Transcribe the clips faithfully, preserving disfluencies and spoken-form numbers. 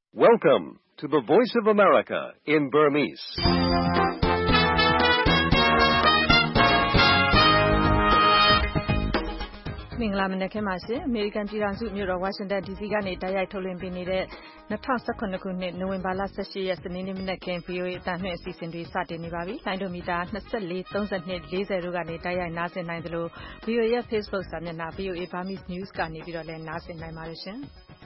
Welcome to the Voice of America in Burmese. ။မင်္ဂလာမနက်ခင်းပါရှင်။ အမေရိကန်ပြည်ထောင်စုမြို့တော်ဝါရှင်တန် ဒီစီကနေတိုက်ရိုက်ထုတ်လွှင့်ပေးနေတဲ့၂၀၁၇ခုနှစ်နိုဝင်ဘာလ၁၈ရက်စနေနေ့မနက်ခင်း ဗွီအိုအေ အသံလွှင့်အစီအစဉ်တွေစတင်နေပါပြီ။လိုင်းဒိုမီတာ၂၄၊၃၂၊၄၀တို့ကနေတိုက်ရိုက်နားဆင်နိုင်သလို ဗွီအိုအေရဲ့ Facebook စာမျက်နှာ ဗွီအိုအေ Burmese News ကနေပြီးတော့လည်းနားဆင်နိုင်ပါတယ်ရှင်။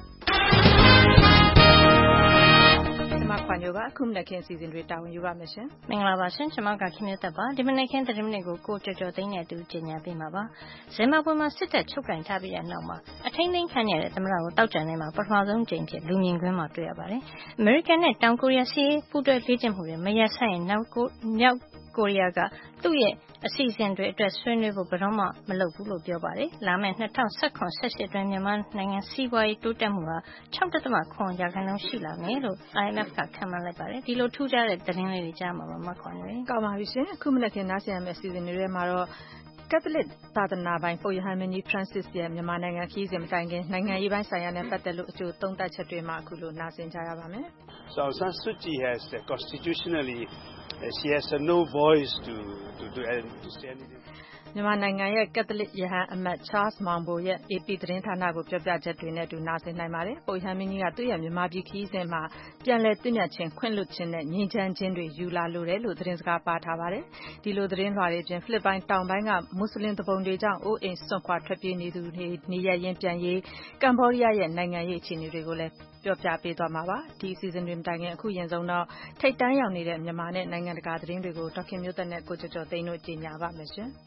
ကျမခွာညိုပါအခုမနက်ခင်းအစီအစဉ်တွေတာဝန်ယူပါမယ်ရှင်။မင်္ဂလာပါရှင်။ကျမကခင်မြတ်သက်ပါဒီမနက်ခင်းသတင်းမြစ်ကိုကိုကြော်ကြော်သိန်းနဲ့အတူကြီးညာပေးမှာပါ။ဇင်ဘာဘွေမှာစစ်တပ်ချုပ်ကင်ထားပြီးတဲ့နောက်မှာအထိန်းသိမ်းခံရတဲ့သမ္မတကိုတောက်ကြံနေမှာပထမဆုံးကြိမ်ဖြစ်လူမြင်ကွင်းမှာတွေ့ရပါတယ်။အမေရိကန်နဲ့တောင်ကိုရီးယားစီးပူးတွဲလေ့ကျင့်မှုတွေမရက်ဆိုင်ရင်နောက်ကိုမြောက်ကိုရီးယားကသူ့ရဲ့အစီအစဉ်တွေအတွက်ဆွေးနွေးဖို့ဘယ်တော့မှမလုပ်ဘူးလို့ပြောပါတယ်။လာမယ့်၂၀၁၇ ၁၈အတွင်းမြန်မာနိုင်ငံစီးပွားရေးတိုးတက်မှုဟာ၆.၇ရာခိုင်နှုန်းရှိလာမယ်လို့ I M F ကခန့်မှန်းလိုက်ပါတယ်။ဒီလိုထူးခြားတဲ့သတင်းလေးတွေကြားမှာပါမခွန်နေ။ကောင်းပါပြီရှင်။အခုမနက်ခင်းနားဆင်ရမယ့်အစီအစဉ်တွေထဲမှာတော့ကက်သလစ်သာသနာပိုင်ပုပ်ရဟန်းမင်းကြီး Francis ရဲ့မြန်မာနိုင်ငံခရီးစဉ်မတိုင်ခင်နိုင်ငံရေးပိုင်းဆိုင်ရာနဲ့ပတ်သက်လို့အကျိုးသုံးသပ်ချက်တွေမှာအခုလိုနားဆင်ကြရပါမယ်။ So San Suu Kyi has uh, constitutionally uh, she has uh, no voice to to to, uh, to say anything. မြန်မာနိုင်ငံရဲ့ကက်သလစ်ရဟန်းအမတ် Charles Maung Bo ရဲ့ A P သတင်းဌာနကိုပြောပြချက်တွေနဲ့အတူနားဆင်နိုင်ပါတယ်။ပုပ်ရဟန်းမင်းကြီးကသူ့ရဲ့မြန်မာပြည်ခရီးစဉ်မှာပြန်လည်သင့်မြတ်ခြင်းခွင့်လွှတ်ခြင်းနဲ့ငြိမ်းချမ်းခြင်းတွေယူလာလိုတယ်လို့သတင်းစကားပါထားပါတယ်။ဒီလိုသတင်းလွှာတွေအပြင်ဖိလစ်ပိုင်တောင်ပိုင်းကမွတ်စလင်တပုံတွေကြောင့်အိုးအိမ်စွန့်ခွာထွက်ပြေးနေသူတွေနေရပ်ရင်းပြန်ရေးကမ္ဘောဒီးယားရဲ့နိုင်ငံရေးအခြေအနေတွေကိုလည်းပြောပြပေးသွားမှာပါ။ဒီအစီအစဉ်တွေမတိုင်ခင်အခုရင်ဆုံးတော့ထိတ်တန်းရောက်နေတဲ့မြန်မာနဲ့နိုင်ငံတကာသတင်းတွေကိုဒေါက်ခင်မျိုးသက်နဲ့ကိုကျော်ကျော်သိန်းတို့ကြီးညာပါမယ်ရှင်။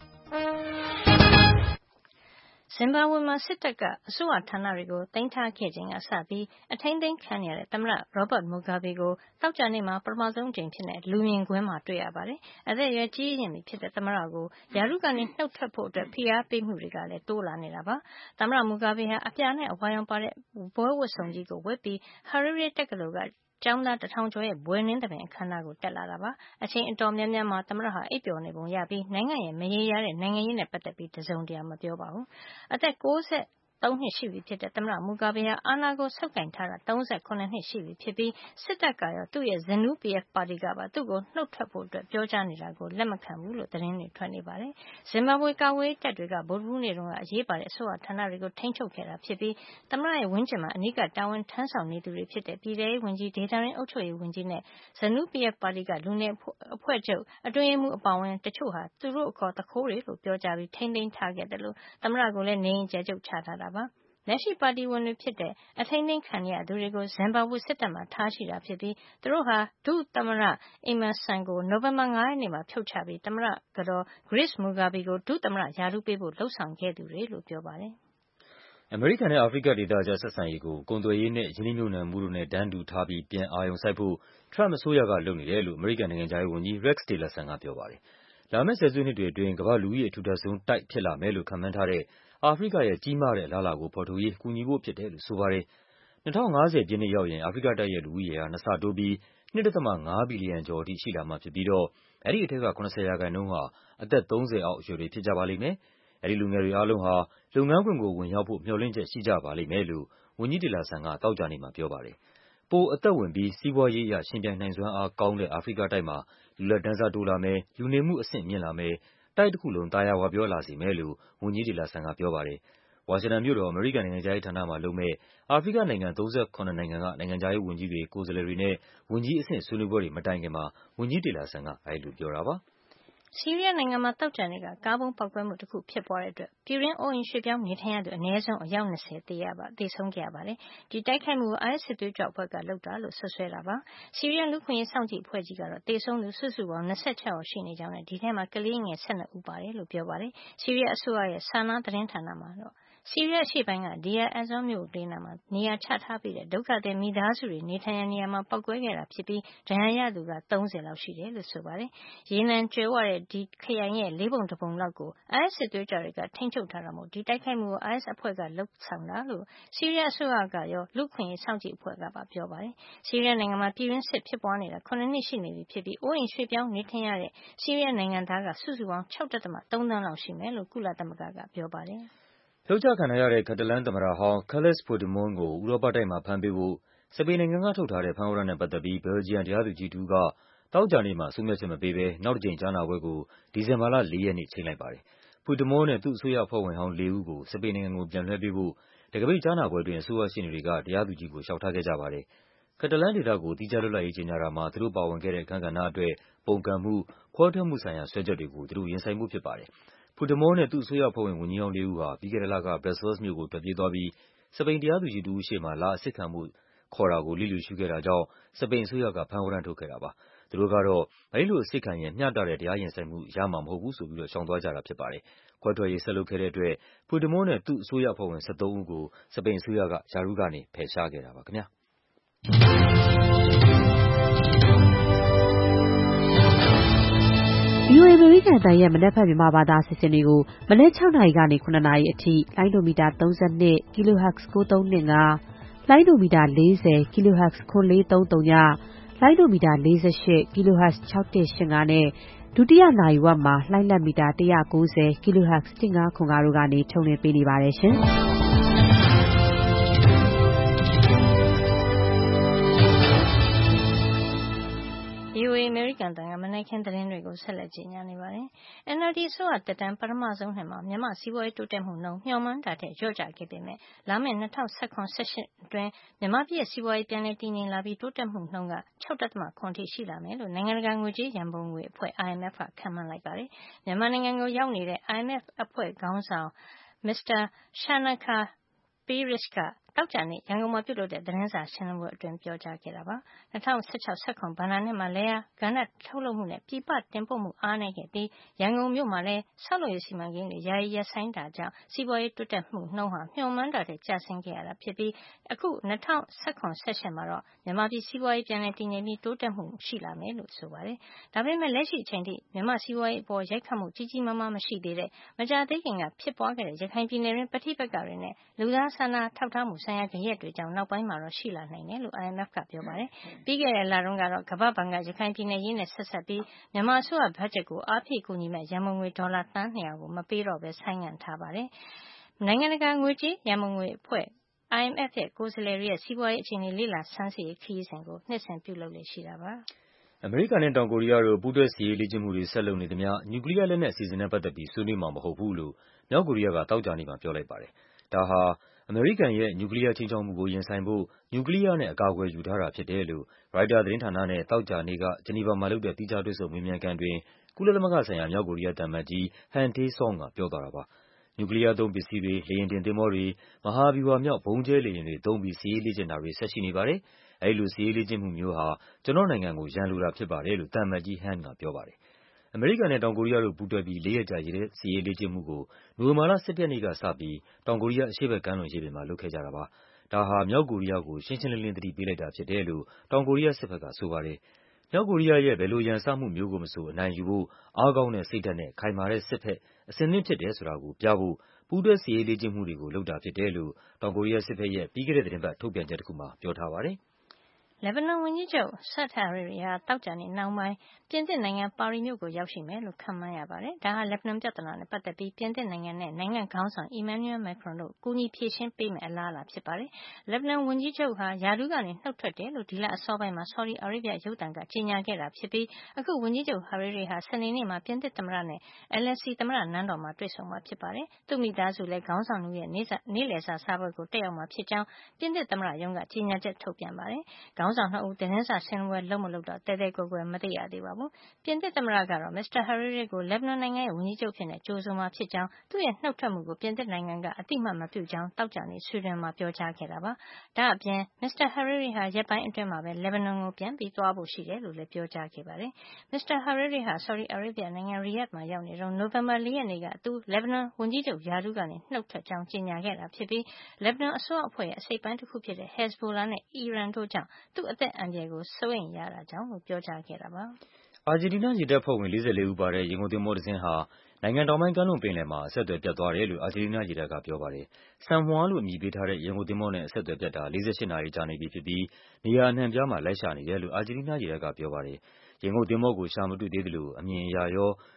ဇင်ဘာဘွေမှာစစ်တပ်ကအစိုးရဌာနတွေကိုသိမ်းထားခဲ့ချိန်ကစပြီးအထိန်းသိမ်းခံရတဲ့သမ္မတ Robert Mugabe ကိုသောကြာနေ့မှာပထမဆုံးကြိမ်ဖြစ်တဲ့လူမြင်ကွင်းမှာတွေ့ရပါတယ်။အသက်အရွယ်ကြီးရင့်ပြီဖြစ်တဲ့သမ္မတကိုရာထူးကနေနှုတ်ထွက်ဖို့အတွက်ဖိအားပေးမှုတွေကလည်းတိုးလာနေတာပါ။သမ္မတ Mugabe ဟာအပြာနဲ့အဝါရောင်ပါတဲ့ဘွဲဝတ်စုံကြီးကိုဝတ်ပြီး Harare တက္ကသိုလ်ကကျောင်းသားတထောင်ကျော်ရဲ့ဘွဲ့နှင်းသဘင်အခမ်းအနားကိုတက်လာတာပါ။အချိန်အတော်များများမှာသမ္မတဟာအိပ်ပျော်နေပုံရပြီးနိုင်ငံရဲ့မရေရာတဲ့နိုင်ငံရေးနဲ့ပတ်သက်ပြီးတစုံတရာမပြောပါဘူး။အသက်၉၃နှစ်ရှိပြီဖြစ်တဲ့သမ္မတမူဂါဘေဟာအာဏာကိုဆုပ်ကိုင်ထားတာ၃၇နှစ်ရှိပြီဖြစ်ပြီးစစ်တပ်ကရောသူ့ရဲ့ ဇနူး P F ပါတီကပါသူ့ကိုနှုတ်ထွက်ဖို့အတွက်ပြောကြားနေတာကိုလက်မခံဘူးလို့သတင်းတွေထွက်နေပါတယ်။ဇင်ဘာဘွေကာကွယ်ရေးတပ်တွေကဗုဒ္ဓဟူးနေ့တုန်းကအရေးပါတဲ့အစိုးရဌာနတွေကိုထိန်းချုပ်ခဲ့တာဖြစ်ပြီးသမ္မတရဲ့ဝန်းကျင်မှာအနီးကတာဝန်ထမ်းဆောင်နေသူတွေဖြစ်တဲ့ပြည်ထရေးဝန်ကြီးဒေသရင်းအုပ်ချုပ်ရေးဝန်ကြီးနဲ့ဇနူး P F ပါတီကလူငယ်အဖွဲ့ချုပ်အတွင်းရေးမှူးအပါအဝင်တချို့ဟာသူတို့အခေါ်သူခိုးတွေလို့ပြောကြားပြီးထိန်းသိမ်းထားခဲ့တယ်လို့သမ္မတကလည်းနေအိမ်ကျယ်ချုပ်ချထားတာပါ။လက်ရှိပါတီဝင်တွေဖြစ်တဲ့အထိန်းသိမ်းခံရသူတွေကိုဇင်ဘာဘွေစစ်တပ်မှထားရှိတာဖြစ်ပြီးသူတို့ဟာဒုသမ္မတ Emmerson ကိုနိုဝင်ဘာ၅ရက်နေ့မှာဖြုတ်ချပြီးသမ္မတကတော် Grace Mugabe ကိုဒုသမ္မတရာထူးပေးဖို့လှုံ့ဆော်ခဲ့သူတွေလို့ပြောပါတယ်။အမေရိကန်နဲ့အာဖရိကဒေသကြားဆက်ဆံရေးကိုကုန်သွယ်ရေးနဲ့ယင်းနှိမ့်ညွတ်နှံမှုတို့နဲ့တန်းတူထားပြီးပြန်အာရုံစိုက်ဖို့ထရမ့်အစိုးရကလုပ်နေတယ်လို့အမေရိကန်နိုင်ငံခြားရေးဝန်ကြီး Rex Tillerson ကပြောပါတယ်။လာမယ့်ဆယ်စုနှစ်တွေအတွင်းကမ္ဘာ့လူဦးရေအထူထပ်ဆုံးတိုက်ဖြစ်လာမယ်လို့ခန့်မှန်းထားတဲ့အာဖရိကရဲ့ကြီးမားတဲ့အလားအလာကိုဖော်ထုတ်ရေးကူညီဖို့ဖြစ်တယ်လို့ဆိုပါတယ်။၂၀၅၀ပြည့်နှစ်ရောက်ရင်အာဖရိကတိုက်ရဲ့လူဦးရေဟာနှစ်ဆတိုးပြီး ၂.၅ ဘီလီယံကျော်အထိရှိလာမှာဖြစ်ပြီးတော့အဲဒီအထက်က၇၀ရာခိုင်နှုန်းဟာအသက်၃၀အောက်အရွယ်တွေဖြစ်ကြပါလိမ့်မယ်။အဲဒီလူငယ်တွေအားလုံးဟာလုပ်ငန်းခွင်ကိုဝင်ရောက်ဖို့မျှော်လင့်ချက်ရှိကြပါလိမ့်မယ်လို့ဝန်ကြီး Tillerson ကသောကြာနေ့မှာပြောပါတယ်။ပိုအသက်ဝင်ပြီးစီးပွားရေးအရယှဉ်ပြိုင်နိုင်စွမ်းအားကောင်းတဲ့အာဖရိကတိုက်မှာလူလတ်တန်းစားတိုးလာမယ်၊လူနေမှုအဆင့်မြင့်လာမယ်၊တိုက်တခုလုံးသာယာဝပြောလာစေမယ်လို့ဝန်ကြီး Tillerson ကပြောပါတယ်။ဝါရှင်တန်မြို့တော်အမေရိကန်နိုင်ငံခြားရေးဌာနမှာလုပ်မယ့်အာဖရိကနိုင်ငံ၃၇နိုင်ငံကနိုင်ငံခြားရေးဝန်ကြီးတွေကိုယ်စားလှယ်တွေနဲ့ဝန်ကြီးအဆင့်ဆွေးနွေးပွဲတွေမတိုင်ခင်မှာဝန်ကြီး Tillerson ကအဲဒီလိုပြောတာပါ။ဆီးရီးယားနိုင်ငံမှာသောကြာနေ့ကကားဗုံးပေါက်ကွဲမှုတစ်ခုဖြစ်ပွားတဲ့အတွက်ပြည်တွင်းအိုးအိမ်ရွှေ့ပြောင်းနေထိုင်ရသူအနည်းဆုံးအယောက်၂၀သေရပါသေဆုံးခဲ့ရပါတယ်။ဒီတိုက်ခိုက်မှုကို I S စစ်သွေးကြွအဖွဲ့ကလုပ်တာလို့ဆွဆွဲတာပါ။ဆီးရီးယားလူခွင့်ရေးစောင့်ကြည့်အဖွဲ့ကြီးကတော့သေဆုံးသူစုစုပေါင်း၂၆ယောက်ရှိနေကြောင်းနဲ့ဒီထဲမှာကလေးငယ်၁၂ဦးပါတယ်လို့ပြောပါတယ်။ဆီးရီးယားအစိုးရရဲ့ Sana သတင်းဌာနမှာတော့ဆီးရီးယားအရှေ့ပိုင်းက Deir ez-Zor မြို့လေးနားမှာနေရာချထားပြီးတဲ့ဒုက္ခသည်မိသားစုတွေနေထိုင်ရာနေရာမှာပောက်ကွဲခဲ့တာဖြစ်ပြီးဒဏ်ရာရသူက၃၀လောက်ရှိတယ်လို့ဆိုပါတယ်။ရေနံကြွယ်ဝတဲ့ဒီခရိုင်ရဲ့လေးပုံတစ်ပုံလောက်ကို I S စစ်သွေးကြွတွေကထိန်းချုပ်ထားတာမို့ဒီတိုက်ခိုက်မှုကို I S အဖွဲ့ကလုပ်ဆောင်တာလို့ဆီးရီးယားအစိုးရကရောလူ့အခွင့်အရေးစောင့်ကြည့်အဖွဲ့ကပါပြောပါတယ်။ဆီးရီးယားနိုင်ငံမှာပြည်တွင်းစစ်ဖြစ်ပွားနေတာခုနှစ်ရှိနေပြီဖြစ်ပြီးအိုးအိမ်ရွှေ့ပြောင်းနေထိုင်ရတဲ့ဆီးရီးယားနိုင်ငံသားကစုစုပေါင်း၆.၃သန်းလောက်ရှိမယ်လို့ကုလသမဂ္ဂကပြောပါတယ်။ဖြုတ်ချခံထားရတဲ့ကက်တလန်သမ္မတဟောင်း Carles Puigdemont ကိုဥရောပတိုက်မှာဖမ်းပေးဖို့စပိန်နိုင်ငံကထုတ်ထားတဲ့ဖမ်းဝရမ်းနဲ့ပတ်သက်ပြီး ဘယ်လ်ဂျီယံတရားသူကြီးတဦးက သောကြာနေ့မှာဆုံးဖြတ်ချက်မပေးဘဲ နောက်တကြိမ်ကြားနာပွဲကို ဒီဇင်ဘာလ ၄ ရက်နေ့ချိန်းလိုက်ပါတယ်။ Puigdemont နဲ့ သူ့အစိုးရအဖွဲ့ဝင်ဟောင်းလေးဦးကို စပိန်နိုင်ငံကိုပြန်လွှဲပေးဖို့ တံခါးပိတ်ကြားနာပွဲအတွင်း အစိုးရရှေ့နေတွေက တရားသူကြီးကို လျှောက်ထားခဲ့ကြပါတယ်။ ကက်တလန်းဒေသကို သီးခြားလွတ်လပ်ရေးကြေညာတာမှာ သူတို့ပါဝင်ခဲ့တဲ့အခန်းကဏ္ဍအတွက် ပုန်ကန်မှု၊ ခွဲထွက်မှုဆိုင်ရာစွဲချက်တွေကို သူတို့ရင်ဆိုင်ဖို့ဖြစ်ပါတယ်။ Puigdemont နဲ့ သူ့အစိုးရအဖွဲ့ဝင် ဝန်ကြီးဟောင်းလေးဦးဟာ ပြီးခဲ့တဲ့လက Brussels မြို့ကို ထွက်ပြေးသွားပြီး စပိန်တရားသူကြီးတဦးရှေ့မှာ လာအစစ်ခံဖို့ခေါ်တာကို လျစ်လျူရှုခဲ့တာကြောင့် စပိန်အစိုးရက ဖမ်းဝရမ်းထုတ်ခဲ့တာပါ။ သူတို့ကတော့ အဲဒီလိုအစစ်ခံရင် မျှတတဲ့တရားရင်ဆိုင်မှုရမှာမဟုတ်ဘူးဆိုပြီးတော့ ရှောင်သွားကြတာဖြစ်ပါတယ်။ ခွဲထွက်ရေးဆက်လုပ်ခဲ့တဲ့အတွက် Puigdemont နဲ့ သူ့အစိုးရအဖွဲ့ဝင် ၁၃ ဦးကို စပိန်အစိုးရက ရာထူးကနေ ဖယ်ရှားခဲ့တာပါခင်ဗျာ။ဗွီအိုအေ အမေရိကန်အသံရဲ့မနက်ဖြန်မြန်မာဘာသာအစီအစဉ်တွေကို မနက် ၆ နာရီကနေ ၇ နာရီအထိ လိုင်းဒိုမီတာ ၃၂ kHz ၉၃၂၅ လိုင်းဒိုမီတာ ၄၀ kHz ခွန် ၄၃၀ လိုင်းဒိုမီတာ ၄၈ kHz ၆၁၈၅ နဲ့ ဒုတိယနာရီဝက်မှာ လှိုင်းလတ်မီတာ ၁၉၀ kHz ၁၅၇၅ တို့ကနေ ထုတ်လွှင့်ပေးနေပါတယ်ရှင်။ဗွီအိုအေ အမေရိကန်အသံက မနက်ခင်းသတင်းတွေကို ဆက်လက်ကြေညာနေပါတယ်။ အန်အယ်လ်ဒီ အစိုးရသက်တမ်း ပထမဆုံးနှစ်မှာ မြန်မာ့စီးပွားရေးတိုးတက်မှုနှုန်း မျှော်မှန်းတာထက် လျော့ကျခဲ့ပေမယ့် လာမယ့် ၂၀၁၇-၁၈ အတွင်း မြန်မာပြည်ရဲ့စီးပွားရေးပြန်လည်တည်ငြိမ်လာပြီး တိုးတက်မှုနှုန်းက ၆.၇ အထိရှိလာမယ်လို့ နိုင်ငံတကာငွေကြေးရန်ပုံငွေအဖွဲ့ အိုင်အမ်အက်ဖ် က ခန့်မှန်းလိုက်ပါတယ်။ မြန်မာနိုင်ငံကိုရောက်နေတဲ့ အိုင်အမ်အက်ဖ်အဖွဲ့ခေါင်းဆောင် မစ္စတာ Shanakar Peris က သောကြာနေ့ ရန်ကုန်မှာပြုလုပ်တဲ့ သတင်းစာရှင်းလင်းပွဲအတွင်း ပြောကြားခဲ့တာပါ။ ၂၀၁၆-၁၇ ဘဏ္ဍာနှစ်မှာ လယ်ယာကဏ္ဍထုတ်လုပ်မှုနဲ့ ပြည်ပတင်ပို့မှုအားနည်းခဲ့ပြီး ရန်ကုန်မြို့မှာလည်း ဆောက်လုပ်ရေးစီမံကိန်းတွေ ယာယီရပ်ဆိုင်းတာကြောင့် စီးပွားရေးတိုးတက်မှုနှုန်းဟာ မျှော်မှန်းတာထက် ကျဆင်းခဲ့ရတာဖြစ်ပြီး အခု ၂၀၁၇-၁၈ မှာတော့ မြန်မာပြည်စီးပွားရေးပြန်လည်တည်ငြိမ်ပြီး တိုးတက်မှုရှိလာမယ်လို့ ဆိုပါတယ်။ ဒါပေမယ့် လက်ရှိအချိန်ထိ မြန်မာ့စီးပွားရေးအပေါ် ရိုက်ခတ်မှုကြီးကြီးမားမားမရှိသေးတဲ့ မကြာသေးခင်ကဖြစ်ပွားခဲ့တဲ့ ရခိုင်ပြည်နယ်တွင်း ပဋိပက္ခတွေနဲ့ လူသားစာနာထောက်ထားမှုဆိုင်ရာ ဂယက်တွေကြောင့် နောက်ပိုင်းမှာတော့ ရှိလာနိုင်တယ်လို့ အိုင်အမ်အက်ဖ်က ပြောပါတယ်။ ပြီးခဲ့တဲ့လတုန်းကတော့ ကမ္ဘာ့ဘဏ်က ရခိုင်ပြည်နယ်အရေးနဲ့ဆက်စပ်ပြီး မြန်မာအစိုးရဘတ်ဂျက်ကို အားဖြည့်ကူညီမယ့် ရန်ပုံငွေ ဒေါ်လာ သန်း ၂၀၀ ကို မပေးတော့ပဲ ဆိုင်းငံ့ထားပါတယ်။ နိုင်ငံတကာငွေကြေးရန်ပုံငွေအဖွဲ့ အိုင်အမ်အက်ဖ် ရဲ့ ကိုယ်စားလှယ်တွေရဲ့ စီးပွားရေးအခြေအနေလေ့လာဆန်းစစ်ရေးခရီးစဉ်ကို နှစ်စဉ်ပြုလုပ်လေ့ရှိပါတယ်။အမေရိကန်နဲ့တောင်ကိုရီးယားတို့ ပူးတွဲစစ်ရေးလေ့ကျင့်မှုတွေ ဆက်လုပ်နေသမျှ နျူကလီးယားလက်နက်အစီအစဉ်နဲ့ပတ်သက်ပြီး ဆွေးနွေးမှာမဟုတ်ဘူးလို့ မြောက်ကိုရီးယားက သောကြာနေ့မှာပြောလိုက်ပါတယ်။ ဒါဟာ အမေရိကန်ရဲ့ နျူကလီးယားခြိမ်းခြောက်မှုကို ရင်ဆိုင်ဖို့ နျူကလီးယားနဲ့ အကာအကွယ်ယူထားတာဖြစ်တယ်လို့ ရိုက်တာသတင်းဌာနနဲ့ သောကြာနေ့က ဂျနီဗာမှာလုပ်တဲ့ သီးခြားတွေ့ဆုံမေးမြန်းခန်းအတွင်း ကုလသမဂ္ဂဆိုင်ရာ မြောက်ကိုရီးယားသံအမတ်ကြီး Han Tae-song က ပြောသွားတာပါ။ နျူကလီးယားသုံးပစ္စည်းတွေ၊ လေယာဉ်တင်သင်္ဘောတွေ၊ မဟာဗျူဟာမြောက် ဗုံးကျဲလေယာဉ်တွေသုံးပြီး စစ်ရေးလေ့ကျင့်တာတွေ ဆက်ရှိနေပါတယ်။ အဲဒီလိုစစ်ရေးလေ့ကျင့်မှုမျိုးဟာ ကျနော့်နိုင်ငံကို ရန်လိုတာဖြစ်ပါတယ်လို့ သံအမတ်ကြီး Han ကပြောပါတယ်။ အမေရိကန်နဲ့ တောင်ကိုရီးယားတို့ပူးတွဲပြီး လေးရက်ကြာစစ်ရေးလေ့ကျင့်မှုကို နိုဝင်ဘာလ ၁၁ ရက်နေ့ကစပြီး တောင်ကိုရီးယား အရှေ့ဘက်ကမ်းလွန်ရေပြင်မှာ လုပ်ခဲ့ကြတာပါ။ ဒါဟာ မြောက်ကိုရီးယားကို ရှင်းရှင်းလင်းလင်း သတိပေးလိုက်တာဖြစ်တယ်လို့ တောင်ကိုရီးယားစစ်ဘက်ကဆိုပါတယ်။ မြောက်ကိုရီးယားရဲ့ ဘယ်လိုရန်စမှုမျိုးကိုမဆို အနိုင်ယူဖို့ အားကောင်းတဲ့စိတ်ဓာတ်နဲ့ ခိုင်မာတဲ့စစ်ဘက် အဆင်သင့်ဖြစ်တယ်ဆိုတာကိုပြဖို့ ပူးတွဲစစ်ရေးလေ့ကျင့်မှုတွေကို လုပ်တာဖြစ်တယ်လို့ တောင်ကိုရီးယားစစ်ဘက်ရဲ့ ပြီးခဲ့တဲ့သီတင်းပတ် ထုတ်ပြန်ချက်တခုမှာ ပြောထားပါတယ်။လက်ဘနွန်ဝန်ကြီးချုပ် Saad Hariri ဟာ သောကြာနေ့နှောင်းပိုင်း ပြင်သစ်နိုင်ငံ ပါရီမြို့ကို ရောက်ရှိမယ်လို့ ခန့်မှန်းရပါတယ်။ ဒါဟာ လက်ဘနွန်ပြဿနာနဲ့ပတ်သက်ပြီး ပြင်သစ်နိုင်ငံနဲ့ နိုင်ငံခေါင်းဆောင် Emmanuel Macron တို့ ကူညီဖြေရှင်းပေးမယ့် အလားအလာဖြစ်ပါတယ်။ လက်ဘနွန်ဝန်ကြီးချုပ်ဟာ ရာထူးကနေနုတ်ထွက်တယ်လို့ ဒီလအစောပိုင်းမှာ ဆော်ဒီအာရေဗျရုပ်သံက ကြေညာခဲ့တာဖြစ်ပြီး အခု ဝန်ကြီးချုပ် Hariri ဟာ စနေနေ့မှာ ပြင်သစ်သမ္မတနဲ့ Elysee သမ္မတနန်းတော်မှာ တွေ့ဆုံမှာဖြစ်ပါတယ်။ သူ့မိသားစုလည်း ခေါင်းဆောင်နှစ်ဦးရဲ့ နေ့လည်စာစားပွဲကို တက်ရောက်မှာဖြစ်ကြောင်း ပြင်သစ်သမ္မတရုံးက ကြေညာချက်ထုတ်ပြန်ပါတယ်။ ခေါင်းဆောင်နှစ်ဦး သတင်းစာရှင်းလင်းပွဲလုပ်မလုပ်တော့ သဲသဲကွဲကွဲ မသိရသေးပါဘူး။ ပြင်သစ်သမ္မတကတော့ မစ္စတာ Hariri ကို လက်ဘနွန်နိုင်ငံရဲ့ ဝန်ကြီးချုပ်အဖြစ်ကြိုဆိုမှာဖြစ်ကြောင်း၊ သူ့ရဲ့နုတ်ထွက်မှုကို ပြင်သစ်နိုင်ငံက အသိအမှတ်မပြုကြောင်း သောကြာနေ့ ဆွီဒင်မှာ ပြောကြားခဲ့တာပါ။ ဒါ့အပြင် မစ္စတာ Hariri ဟာ ရက်ပိုင်းအတွင်းမှာပဲ လက်ဘနွန်ကို ပြန်သွားဖို့ရှိတယ်လို့လည်း ပြောကြားခဲ့ပါတယ်။ မစ္စတာ Hariri ဟာ ဆော်ဒီအာရေဗျနိုင်ငံ ရီယာ့ဒ်မှာရောက်နေတုန်း နိုဝင်ဘာလ ၄ ရက်နေ့က သူ လက်ဘနွန်ဝန်ကြီးချုပ်ရာထူးကနေ နုတ်ထွက်ကြောင်း ကြေညာခဲ့တာဖြစ်ပြီး လက်ဘနွန်အစိုးရအဖွဲ့ရဲ့ အစိတ်အပိုင်းတခုဖြစ်တဲ့ Hezbollah နဲ့ အီရန်တို့ကြောင့် သူ့အသက်အန္တရာယ်ကို စိုးရိမ်ရတာကြောင့်လို့ ပြောကြားခဲ့တာပါ။အာဂျင်တီးနားရေတပ်ဖွဲ့ဝင် ၄၄ ဦးပါတဲ့ ရေငုပ်သင်္ဘောတစင်းဟာ နိုင်ငံတောင်ပိုင်းကမ်းလွန်ပင်လယ်မှာ အဆက်အသွယ်ပြတ်သွားတယ်လို့ အာဂျင်တီးနားရေတပ်ကပြောပါတယ်။ San Juan လို့အမည်ပေးထားတဲ့ ရေငုပ်သင်္ဘောနဲ့ အဆက်အသွယ်ပြတ်တာ ၄၈ နာရီကြာနေပြီဖြစ်ပြီး နေရာအနှံ့အပြားမှာ လိုက်ရှာနေတယ်လို့ အာဂျင်တီးနားရေတပ်ကပြောပါတယ်။ ရေငုပ်သင်္ဘောကို ရှာမတွေ့သေးသလို အမြင်အရရော၊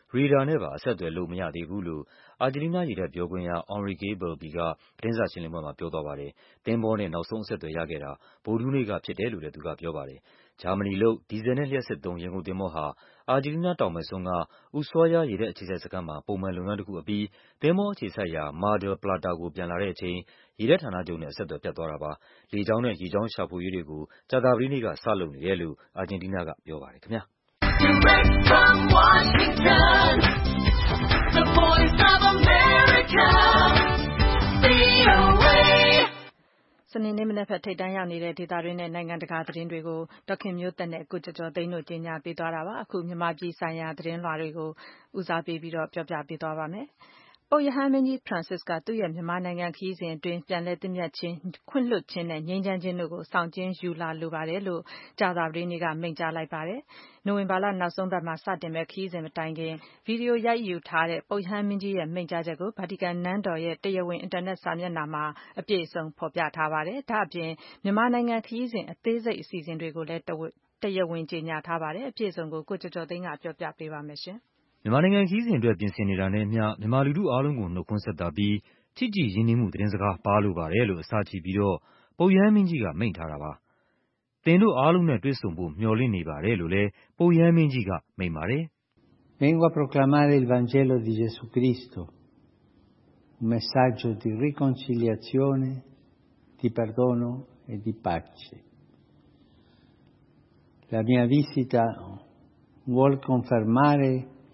ရေဒါနဲ့ပါအဆက်အသွယ်လုပ်မရသေးဘူးလို့အာဂျင်တီးနားရေတပ်ပြောခွင့်ရ Enrique Balbi ကသတင်းစာရှင်းလင်းပွဲမှာပြောသွားပါတယ်။သင်္ဘောနဲ့နောက်ဆုံးအဆက်အသွယ်ရခဲ့တာဗုဒ္ဓဟူးနေ့ကဖြစ်တယ်လို့လည်းသူကပြောပါတယ်။ဂျာမနီလုပ်ဒီဇယ်နဲ့လျှပ်စစ်သုံးရန်ကုန်သင်္ဘောဟာအာဂျင်တီးနားတောင်ဘက်စွန်းက Ushuaia ရေတပ်အခြေစိုက်စခန်းမှာပုံမှန်လုပ်ငန်းတခုအပြီးသင်္ဘောအခြေစိုက်ရာ Mar del Plata ကိုပြန်လာတဲ့အချိန်ရေတပ်ဌာနချုပ်နဲ့အဆက်အသွယ်ပြတ်သွားတာပါ။လေကြောင်းနဲ့ရေကြောင်းရှာဖွေရေးတွေကိုကြာသပတေးနေ့ကစလုပ်နေတယ်လို့အာဂျင်တီးနားကပြောပါတယ်ခင်ဗျာ။ Direct from Washington, the voice of America, V O A စနေနေ့မနက်ဖြန်ထိပ်တန်းရောက်နေတဲ့ဒေသတွင်းနဲ့နိုင်ငံတကာသတင်းတွေကိုဒေါက်ခင်မျိုးသက်နဲ့ကိုကျော်ကျော်သိန်းတို့ကြီးညာပေးသွားတာပါအခုမြန်မာပြည်ဆိုင်ရာသတင်းလွှာတွေကိုဦးစားပေးပြီးတော့ပြောပြပေးသွားပါမယ်ပုပ်ရဟန်းမင်းကြီး Francis ကသူ့ရဲ့မြန်မာနိုင်ငံခရီးစဉ်အတွင်းပြန်လည်သင့်မြတ်ခြင်းခွင့်လွှတ်ခြင်းနဲ့ငြိမ်းချမ်းခြင်းတို့ကိုဆောင်ကျဉ်ယူလာလိုပါတယ်လို့ကြာသပတေးနေ့ကမိန့်ကြားလိုက်ပါတယ်။နိုဝင်ဘာလနောက်ဆုံးပတ်မှာစတင်မဲ့ခရီးစဉ်မတိုင်ခင်ဗီဒီယိုရိုက်ယူထားတဲ့ပုပ်ရဟန်းမင်းကြီးရဲ့မိန့်ကြားချက်ကိုဗာတီကန်နန်းတော်ရဲ့တရားဝင်အင်တာနက်စာမျက်နှာမှာအပြည့်အစုံဖော်ပြထားပါတယ်။ဒါ့အပြင်မြန်မာနိုင်ငံခရီးစဉ်အသေးစိတ်အစီအစဉ်တွေကိုလည်းတရားဝင်ကြေညာထားပါတယ်။အပြည့်အစုံကိုကိုကျော်ကျော်သိန်းကပြောပြပေးပါမယ်ရှင်။မြန်မာနိုင်ငံခရီးစဉ်အတွက်ပြင်ဆင်နေတာနဲ့အမျှမြန်မာလူထုအားလုံးကိုနှုတ်ခွန်းဆက်သပြီးချစ်ကြည်ရင်းနှီးမှုသတင်းစကားပါးလိုပါတယ်လို့အစချီပြီးတော့ပုပ်ရဟန်းမင်းကြီးကမိန့်ထားတာပါ။သင်တို့အားလုံးနဲ့တွေ့ဆုံဖို့မျှော်လင့်နေပါတယ်လို့လည်းပုပ်ရဟန်းမင်းကြီးကမိန့်ပါတယ်။ Vengo a proclamare il Vangelo di Gesù Cristo, un messaggio di riconciliazione, di perdono e di pace. La mia visita vuol confermare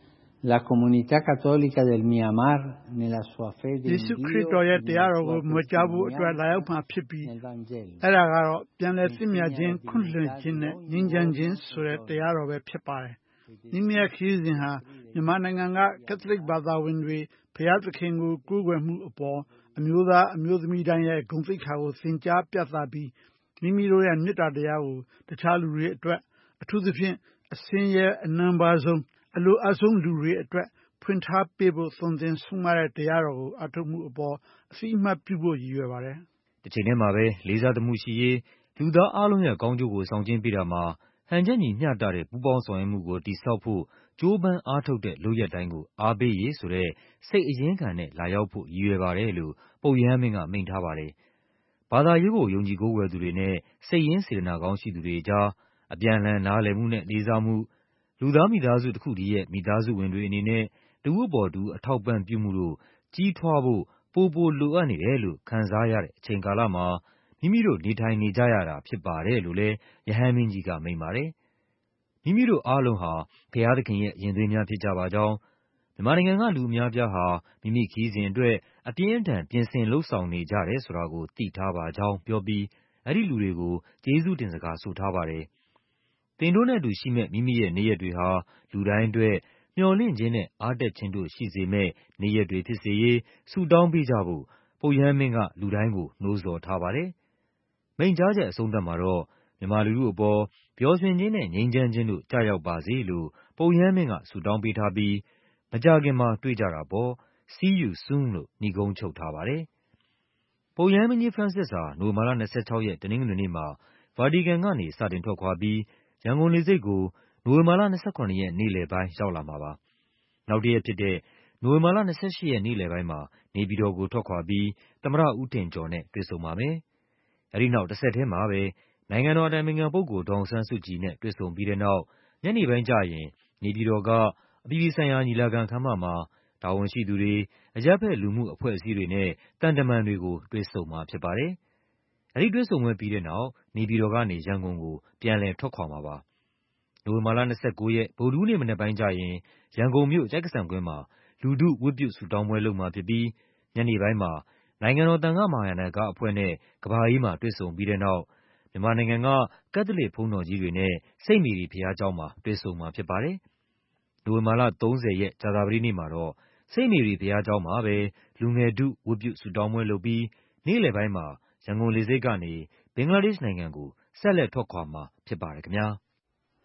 la comunità cattolica del Myanmar nella sua fede in Dio ယေရှုခရစ်တော်ရဲ့တရားတော်ကိုမွေးကြဖို့အတွက်လာရောက်မှာဖြစ်ပြီးအဲ့ဒါကတော့ပြန်လည်သင့်မြတ်ခြင်းခွင့်လွှတ်ခြင်းနဲ့ငြိမ်းချမ်းခြင်းဆိုတဲ့တရားတော်ပဲဖြစ်ပါတယ်။မိမိရဲ့ခရီးစဉ်ဟာမြန်မာနိုင်ငံကကက်သလစ်ဘာသာဝင်တွေဘုရားသခင်ကိုကိုးကွယ်မှုအပေါ်အမျိုးသားအမျိုးသမီးတိုင်းရဲ့ဂုဏ်သိက္ခာကိုသင်ကြားပြသပြီးမိမိတို့ရဲ့မေတ္တာတရားကိုတခြားလူတွေအတွက်အထူးသဖြင့်အစင်းရဲ့အနံပါဆုံးအလိုအဆုံးလူတွေအတွက်ဖွင့်ထားပေးဖို့သွန်သင်ဆုံးမတဲ့တရားတော်ကိုအထောက်မှုအပေါ်အစိအမှတ်ပြုဖို့ရည်ရွယ်ပါတယ်။တစ်ချိန်တည်းမှာပဲလေးစားသမှုရှိရေးလူသားအားလုံးရဲ့ကောင်းကျိုးကိုဆောင်ကျဉ်ပေးတာမှာဟန်ချက်ညီမျှတတဲ့ပူးပေါင်းဆောင်ရွက်မှုကိုတည်ဆောက်ဖို့ကြိုးပမ်းအားထုတ်တဲ့လုပ်ရက်တိုင်းကိုအားပေးရေးဆိုတဲ့စိတ်အရင်းခံနဲ့လာရောက်ဖို့ရည်ရွယ်ပါတယ်လို့ပုပ်ရဟန်းမင်းကမိန့်ထားပါတယ်။ဘာသာရေးကိုယုံကြည်ကိုးကွယ်သူတွေနဲ့စိတ်ရင်းစေတနာကောင်းရှိသူတွေကြားအပြန်အလှန်နားလည်မှုနဲ့လေးစားမှုလူသားမိသားစုတစ်ခုတည်းရဲ့မိသားစုဝင်တွေအနေနဲ့တဦးအပေါ်တဦးအထောက်ပံ့ပြုမှုတို့ကြီးထွားဖို့ပိုပိုလိုအပ်နေတယ်လို့ခံစားရတဲ့အချိန်ကာလမှာမိမိတို့နေထိုင်နေကြရတာဖြစ်ပါတယ်လို့လည်းရဟန်းမင်းကြီးကမိန့်ပါတယ်။မိမိတို့အားလုံးဟာဘုရားသခင်ရဲ့ရင်သွေးများဖြစ်ကြပါကြောင်းမြန်မာနိုင်ငံကလူအများပြားဟာမိမိခရီးစဉ်အတွက်အပြင်းအထန်ပြင်ဆင်လှုပ်ဆောင်နေကြတယ်ဆိုတာကိုသိထားပါကြောင်းပြောပြီးအဲ့ဒီလူတွေကိုကျေးဇူးတင်စကားဆိုထားပါတယ်။သင်တို့နဲ့အတူရှိမဲ့မိမိရဲ့နေ့ရက်တွေဟာလူတိုင်းအတွက်မျှော်လင့်ခြင်းနဲ့အားတက်ခြင်းတို့ရှိစေမဲ့နေ့ရက်တွေဖြစ်စေရေးဆုတောင်းပေးကြဖို့ပုပ်ရဟန်းမင်းကလူတိုင်းကိုနှိုးဆော်ထားပါတယ်။မိန့်ကြားချက်အဆုံးသတ်မှာတော့မြန်မာလူထုအပေါ်ပျော်ရွှင်ခြင်းနဲ့ငြိမ်းချမ်းခြင်းတို့ကျရောက်ပါစေလို့ပုပ်ရဟန်းမင်းကဆုတောင်းပေးထားပြီးမကြာခင်မှာတွေ့ကြတာပေါ့ See you soon လို့နိဂုံးချုပ်ထားပါတယ်။ပုပ်ရဟန်းမင်းကြီး Francis ဟာနိုဝင်ဘာလ၂၆ရက်တနင်္ဂနွေနေ့မှာဗာတီကန်ကနေစတင်ထွက်ခွာပြီးရန်ကုန်လေဆိပ်ကိုနိုဝင်ဘာလ၂၇ရက်နေ့လယ်ပိုင်းရောက်လာမှာပါ။နောက်တရက်ဖြစ်တဲ့နိုဝင်ဘာလ၂၈ရက်နေ့လယ်ပိုင်းမှာနေပြည်တော်ကိုထွက်ခွာပြီးသမ္မတဦးထင်ကျော်နဲ့တွေ့ဆုံပါမယ်။အဲဒီနောက်တဆက်တည်းမှာပဲနိုင်ငံတော်အတိုင်ပင်ခံပုဂ္ဂိုလ်ဒေါ်အောင်ဆန်းစုကြည်နဲ့တွေ့ဆုံပြီးတဲ့နောက်ညနေပိုင်းကျရင်နေပြည်တော်ကအပြည်ပြည်ဆိုင်ရာညီလာခံခန်းမမှာတာဝန်ရှိသူတွေအရပ်ဘက်လူမှုအဖွဲ့အစည်းတွေနဲ့သံတမန်တွေကိုတွေ့ဆုံမှာဖြစ်ပါတယ်။အဲဒီတွေ့ဆုံပွဲပြီးတဲ့နောက်နေပြည်တော်ကနေရန်ကုန်ကိုပြန်လည်ထွက်ခွာမှာပါ။နိုဝင်ဘာလ၂၉ရက်ဗုဒ္ဓဟူးနေ့မနက်ပိုင်းကျရင်ရန်ကုန်မြို့ကျိုက္ကဆံကွင်းမှာလူထုဝတ်ပြုဆုတောင်းပွဲလုပ်မှာဖြစ်ပြီးညနေပိုင်းမှာနိုင်ငံတော်သံဃမဟာယာနကအဖွဲ့နဲ့ကမ္ဘာအေးမှာတွေ့ဆုံပြီးတဲ့နောက်မြန်မာနိုင်ငံကကက်သလစ်ဘုန်းတော်ကြီးတွေနဲ့စိန့်မေရီဘုရားကျောင်းမှာတွေ့ဆုံမှာဖြစ်ပါတယ်။နိုဝင်ဘာလ၃၀ရက်ကြာသပတေးနေ့မှာတော့စိန့်မေရီဘုရားကျောင်းမှာပဲလူငယ်ထုဝတ်ပြုဆုတောင်းပွဲလုပ်ပြီးနေ့လယ်ပိုင်းမှာရန်ကုန်လေဆိပ်ကနေဘင်္ဂလားဒေ့ရှ်နိုင်ငံကိုဆက်လက်ထွက်ခွာမှာဖြစ်ပါတယ်ခင်ဗျာ။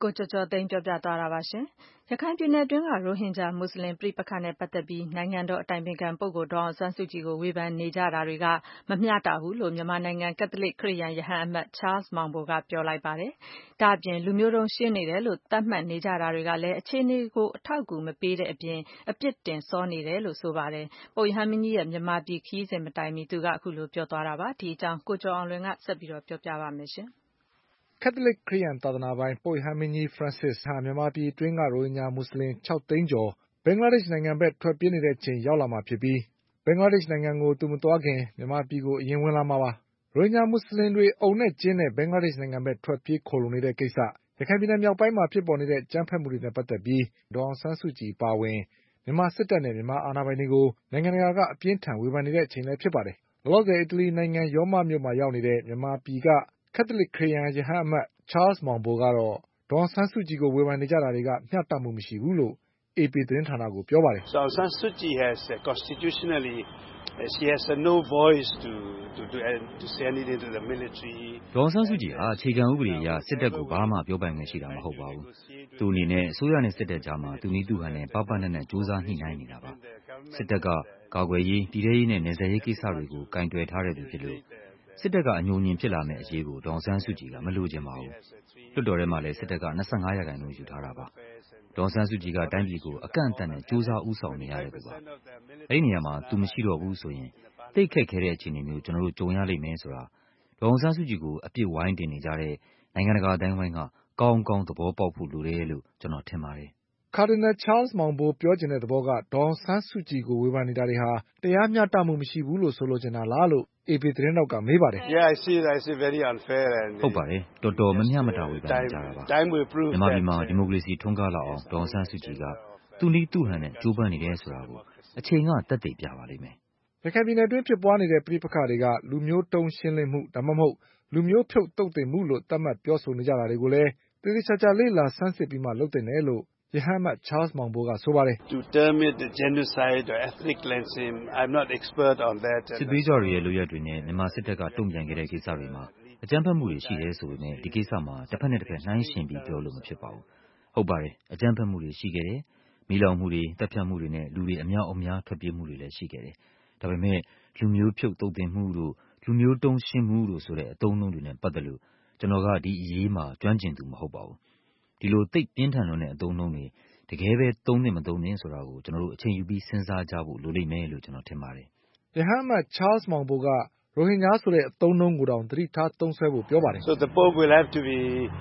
ကိုကျော်ကျော်သိန်းပြောပြသွားတာပါရှင်။ရခိုင်ပြည်နယ်တွင်းကရိုဟင်ဂျာမွတ်စလင်ပဋိပက္ခနဲ့ပတ်သက်ပြီးနိုင်ငံတော်အတိုင်ပင်ခံပုဂ္ဂိုလ်ဒေါ်အောင်ဆန်းစုကြည်ကိုဝေဖန်နေကြတာတွေကမမျှတဘူးလို့မြန်မာနိုင်ငံကက်သလစ်ခရစ်ယာန်ရဟန်းအမတ် Charles မောင်ဘိုကပြောလိုက်ပါတယ်။ဒါ့အပြင်လူမျိုးတုံးရှင်းနေတယ်လို့သတ်မှတ်နေကြတာတွေကလည်းအခြေအနေကိုအထောက်အကူမပေးတဲ့အပြင်အပြစ်တင်စောနေတယ်လို့ဆိုပါတယ်။ပုပ်ရဟန်းမင်းကြီးရဲ့မြန်မာပြည်ခရီးစဉ်မတိုင်မီသူကအခုလိုပြောသွားတာပါ။ဒီအကြောင်းကိုကျော်အောင်လွင်ကဆက်ပြီးတော့ပြောပြပါမယ်ရှင်။ကက်သလစ်ခရစ်ယာန်သာသနာပိုင်ပုပ်ရဟန်းမင်းကြီး Francis ဟာမြန်မာပြည်တွင်းကရိုဟင်ဂျာမွတ်စလင်ခြောက်သိန်းကျော်ဘင်္ဂလားဒေ့ရှ်နိုင်ငံဘက်ထွက်ပြေးနေတဲ့အချိန်ရောက်လာမှာဖြစ်ပြီးဘင်္ဂလားဒေ့ရှ်နိုင်ငံကိုသူမသွားခင်မြန်မာပြည်ကိုအရင်ဝင်လာမှာပါ။ရိုဟင်ဂျာမွတ်စလင်တွေအုံနဲ့ကျင်းနဲ့ဘင်္ဂလားဒေ့ရှ်နိုင်ငံဘက်ထွက်ပြေးခိုလှုံနေတဲ့ကိစ္စရခိုင်ပြည်နယ်မြောက်ပိုင်းမှာဖြစ်ပေါ်နေတဲ့အကြမ်းဖက်မှုတွေနဲ့ပတ်သက်ပြီးဒေါ်အောင်ဆန်းစုကြည်ပါဝင်မြန်မာစစ်တပ်နဲ့မြန်မာအာဏာပိုင်တွေကိုနိုင်ငံတကာကအပြင်းထန်ဝေဖန်နေတဲ့အချိန်လည်းဖြစ်ပါတယ်။လောလောဆယ်အီတလီနိုင်ငံရောမမြို့မှာရောက်နေတဲ့မြန်မာပြည်ကကက်သလစ်ခရစ်ယာန်ရဟန်းအမတ် Charles မောင်ဘိုကတော့ဒေါ်အောင်ဆန်းစုကြည်ကိုဝေဖန်နေကြတာတွေကမျှတမှုမရှိဘူးလို့ အေပီ သတင်းဌာနကိုပြောပါတယ်။ So Aung San Suu Kyi has uh, constitutionally uh, she has uh, no voice to to to, uh, to say anything to the military. ဒေါ်အောင်ဆန်းစုကြည်ဟာအခြေခံဥပဒေအရစစ်တပ်ကိုဘာမှပြောပိုင်ခွင့်ရှိတာမဟုတ်ပါဘူး။သူအနေနဲ့အစိုးရနဲ့စစ်တပ်ကြားမှာသူနည်းသူဟန်နဲ့ပပနဲ့နဲ့စ조사ညှိနှိုင်းနေတာပါ။စစ်တပ်ကကာကွယ်ရေးပြည်ထရေးနဲ့နယ်စပ်ရေးကိစ္စတွေကိုကင်တွယ်ထားတဲ့သူဖြစ်လို့စစ်တပ်ကအညှို့ညင်ဖြစ်လာမယ့်အရေးကိုဒေါ်အောင်ဆန်းစုကြည်ကမလိုချင်ပါဘူး။လွှတ်တော်ထဲမှာလည်းစစ်တပ်က၂၅ရာခိုင်နှုန်းယူထားတာပါ။ဒေါ်အောင်ဆန်းစုကြည်ကတိုင်းပြည်ကိုအကန့်အသတ်နဲ့စ조사ဦးဆောင်နေရတဲ့သူပါ။အဲဒီနေရာမှာသူမရှိတော့ဘူးဆိုရင်သိပ်ခက်ခဲတဲ့အခြေအနေမျိုးကျွန်တော်တို့ကြုံရလိမ့်မယ်ဆိုတာဒေါ်အောင်ဆန်းစုကြည်ကိုအပြစ်ဝိုင်းတင်နေကြတဲ့နိုင်ငံတကာအတိုင်းဝိုင်းကကောင်းကောင်းသဘောပေါက်ဖို့လိုတယ်လို့ကျွန်တော်ထင်ပါတယ်။ကာဒီနယ်ချားလ်မောင်ဘိုပြောချင်တဲ့သဘောကဒေါ်အောင်ဆန်းစုကြည်ကိုဝေဖန်နေတာတွေဟာတရားမျှတမှုမရှိဘူးလို့ဆိုလိုချင်တာလားလို့အေပီသတင်းတောက်ကမေးပါတယ်။ Yeah, I see I see very unfair and ဟုတ်ပါတယ်တော်တော်မမျှမတဝေဖန်ကြတာပါမြန်မာပြည်မှာဒီမိုကရေစီထွန်းကားလာအောင်ဒေါ်အောင်ဆန်းစုကြည်ကသူနည်းသူဟန်နဲ့ကြိုးပမ်းနေတယ်ဆိုတာကိုအချိန်ကသက်သေပြပါလိမ့်မယ်ရခိုင်ပြည်နယ်တွင်းဖြစ်ပွားနေတဲ့ပြည်ပခါတွေကလူမျိုးတုံးရှင်းလင်းမှုဒါမှမဟုတ်လူမျိုးဖြုတ်တုတ်တင်မှုလို့သတ်မှတ်ပြောဆိုနေကြတာတွေကိုလည်းသေသေချာချာလေ့လာဆန်းစစ်ပြီးမှလုပ်တင်တယ်လို့ရဟန်းမတ် Charles မောင်ဘိုကဆိုပါတယ် To term it genocide or ethnic cleansing I'm not expert on that စစ်သွေးကြွတွေရဲ့လုပ်ရက်တွေနဲ့မြန်မာစစ်တပ်ကတုံ့ပြန်ခဲ့တဲ့ကိစ္စတွေမှာအကြမ်းဖက်မှုတွေရှိတယ်ဆိုပေမဲ့ဒီကိစ္စမှာတစ်ဖက်နဲ့တစ်ဖက်နှိုင်းယှဉ်ပြီးပြောလို့မဖြစ်ပါဘူးဟုတ်ပါတယ်အကြမ်းဖက်မှုတွေရှိခဲ့တယ်မိလောင်မှုတွေတပ်ဖြတ်မှုတွေနဲ့လူတွေအများအများထွက်ပြေးမှုတွေလည်းရှိခဲ့တယ်ဒါပေမဲ့လူမျိုးဖြုတ်တုတ်တင်မှုတို့လူမျိုးတုံးရှင်းမှုတို့ဆိုတဲ့အသုံးအနှုန်းတွေနဲ့ပတ်သက်လို့ကျွန်တော်ကဒီအရေးမှာကျွမ်းကျင်သူမဟုတ်ပါဘူးဒီလိုသိပ်ပြင်းထန်လွန်းတဲ့အသုံးအနှုန်းတွေတကယ်ပဲသုံးသင့်မသုံးသင့်ဆိုတာကိုကျွန်တော်တို့အချိန်ယူပြီးစဉ်းစားကြဖို့လိုလိမ့်မယ်လို့ကျွန်တော်ထင်ပါတယ်ရဟန်းမတ် Charles မောင်ဘိုကရိုဟင်ဂျာဆိုတဲ့အသုံးအနှုန်းကိုတောင်သတိထားသုံးစွဲဖို့ပြောပါတယ် So the Pope will have to be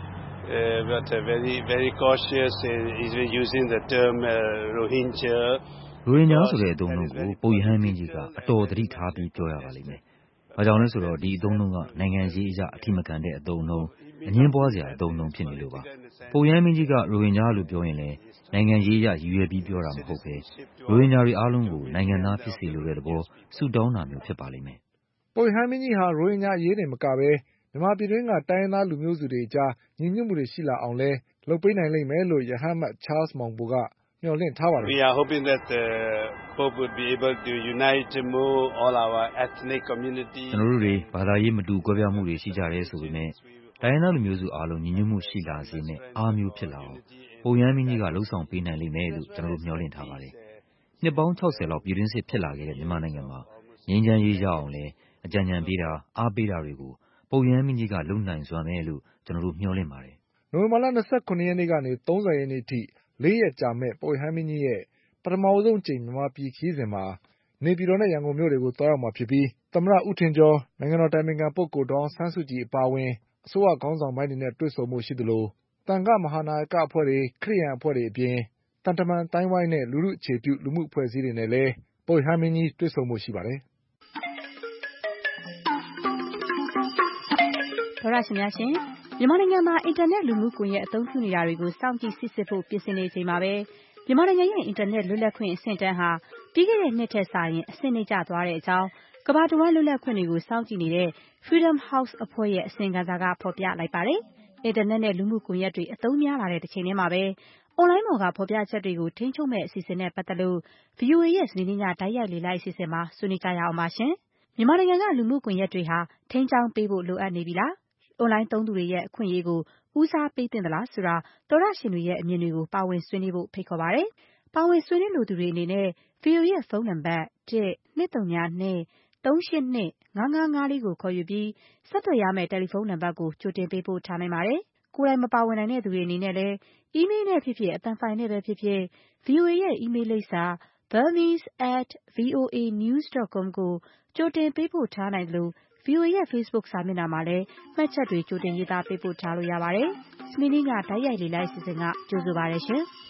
uh, but uh, very very cautious in he's using the term uh, Rohingya ရိုဟင်ဂျာဆိုတဲ့အသုံးအနှုန်းကိုပုပ်ရဟန်းမင်းကြီးကအတော်သတိထားပြီးပြောရပါလိမ့်မယ်။ဘာကြောင့်လဲဆိုတော့ဒီအသုံးအနှုန်းကနိုင်ငံရေးအရာအထိမခံတဲ့အသုံးအနှုန်းအငင်းပွားစရာအသုံးအနှုန်းဖြစ်နေလို့ပါ။ပုပ်ရဟန်းမင်းကြီးကရိုဟင်ဂျာလို့ပြောရင်လည်းနိုင်ငံရေးအရာရည်ရွယ်ပြီးပြောတာမဟုတ်ပဲရိုဟင်ဂျာတွေအားလုံးကိုနိုင်ငံသားဖြစ်စေလိုတဲ့သဘောဆုတောင်းတာမျိုးဖြစ်ပါလိမ့်မယ်။ပုပ်ရဟန်းမင်းကြီးဟာရိုဟင်ဂျာအရေးတင်မကပဲမြန်မာပြည်တွင်းကတိုင်းရင်းသားလူမျိုးစုတွေအကြားညီညွတ်မှုတွေရှိလာအောင်လဲလုပ်ပေးနိုင်လိမ့်မယ်လို့ရဟန်းမတ် Charles မောင်ဘိုကမျှော်လင့်ထားပါတယ် We are hoping that the Pope would be able to unite more all our ethnic communities ကျွန်တော်တို့တွေဘာသာရေးမတူကွဲပြားမှုတွေရှိကြတယ်ဆိုပေမဲ့တိုင်းရင်းသားလူမျိုးစုအားလုံးညီညွတ်မှုရှိလာစေနဲ့အားမျိုးဖြစ်လာအောင်ပုံရမ်းမင်းကြီးကလှုံ့ဆော်ပေးနိုင်လိမ့်မယ်လို့ကျွန်တော်တို့မျှော်လင့်ထားပါတယ်နှစ်ပေါင်း၆၀လောက်ပြည်တွင်းစစ်ဖြစ်လာခဲ့တဲ့မြန်မာနိုင်ငံမှာငြိမ်းချမ်းရေးရအောင်လဲအကြံဉာဏ်ပေးတာအားပေးတာတွေကိုပုံရမ်းမင်းကြီးကလုပ်နိုင်စွမ်းမယ်လို့ကျွန်တော်တို့မျှော်လင့်ပါတယ်နိုဝင်ဘာလ၂၇ရက်နေ့ကနေ၃၀ရက်နေ့ထိလေးရက်ကြာမဲ့ပုပ်ရဟန်းမင်းကြီးရဲ့ပထမဆုံးအကြိမ်မြန်မာပြည်ခရီးစဉ်မှာနေပြည်တော်နဲ့ရန်ကုန်မြို့တွေကိုသွားရောက်မှာဖြစ်ပြီးသမ္မတဦးထင်ကျော်နိုင်ငံတော်တိုင်ပင်ခံပုဂ္ဂိုလ်ဒေါ်အောင်ဆန်းစုကြည်အပါအဝင်အစိုးရခေါင်းဆောင်ပိုင်းတွေနဲ့တွေ့ဆုံမှုရှိသလိုသံဃမဟာနာယကအဖွဲ့တွေခရစ်ယာန်အဖွဲ့တွေအပြင်တန်တမန်တိုင်းဝိုင်းနဲ့လူမှုအခြေပြုလူမှုအဖွဲ့အစည်းတွေနဲ့လည်းပုပ်ရဟန်းမင်းကြီးတွေ့ဆုံမှုရှိပါတယ်သောရရှင်များရှင်မြန်မာနိုင်ငံမှာအင်တာနက်လူမှုကွန်ရက်အသုံးပြုနေတာတွေကိုစောင့်ကြည့်စစ်ဆေးဖို့ပြင်ဆင်နေချိန်မှာပဲမြန်မာနိုင်ငံရဲ့အင်တာနက်လွတ်လပ်ခွင့်အဆင့်တန်းဟာပြီးခဲ့တဲ့နှစ်ထက်စာရင်အဆင့်နှိမ့်ကျသွားတဲ့အကြောင်းကမ္ဘာတဝန်းလွတ်လပ်ခွင့်တွေကိုစောင့်ကြည့်နေတဲ့ Freedom House အဖွဲ့ရဲ့အစီရင်ခံစာကဖော်ပြလိုက်ပါတယ်။အင်တာနက်နဲ့လူမှုကွန်ရက်တွေအသုံးများလာတဲ့တစ်ချိန်တည်းမှာပဲအွန်လိုင်းပေါ်ကဖော်ပြချက်တွေကိုထိန်းချုပ်မဲ့အစီအစဉ်နဲ့ပတ်သက်လို့ ဗွီအိုအေရဲ့စနေနေ့ညတိုက်ရိုက်လေ့လာအစီအစဉ်မှာဆွေးနွေးကြရအောင်ပါရှင်။မြန်မာနိုင်ငံကလူမှုကွန်ရက်တွေဟာထိန်းချောင်းပေးဖို့လိုအပ်နေပြီလား။အွန်လိုင်းသုံးသူတွေရဲ့အခွင့်အရေးကိုဦးစားပေးသင့်သလားဆိုတာသောတရှင်တွေရဲ့အမြင်တွေကိုပါဝင်ဆွေးနွေးဖို့ဖိတ်ခေါ်ပါတယ်။ပါဝင်ဆွေးနွေးလိုသူတွေအနေနဲ့ ဗွီအိုအေရဲ့ဖုန်းနံပါတ် one two zero two three eight two five five fiveလေးကိုခေါ်ယူပြီးဆက်သွယ်ရမယ့်တယ်လီဖုန်းနံပါတ်ကိုကြိုတင်ပေးပို့ထားနိုင်ပါတယ်။ကိုယ်တိုင်မပါဝင်နိုင်တဲ့သူတွေအနေနဲ့လည်းအီးမေးလ်နဲ့ဖြစ်ဖြစ်အသံဖိုင်နဲ့ပဲဖြစ်ဖြစ် ဗွီအိုအေရဲ့အီးမေးလ်လိပ်စာ burmese at voa news dot com ကိုကြိုတင်ပေးပို့ထားနိုင်တယ်လို့ ဗွီအိုအေရဲ့ Facebook စာမျက်နှာမှာလည်းမှတ်ချက်တွေကြိုတင်ရေးသားပေးပို့ထားလို့ရပါတယ်။စနေနေ့ကတိုက်ရိုက်လေ့လာအစီအစဉ်ကကြိုဆိုပါရရှင်။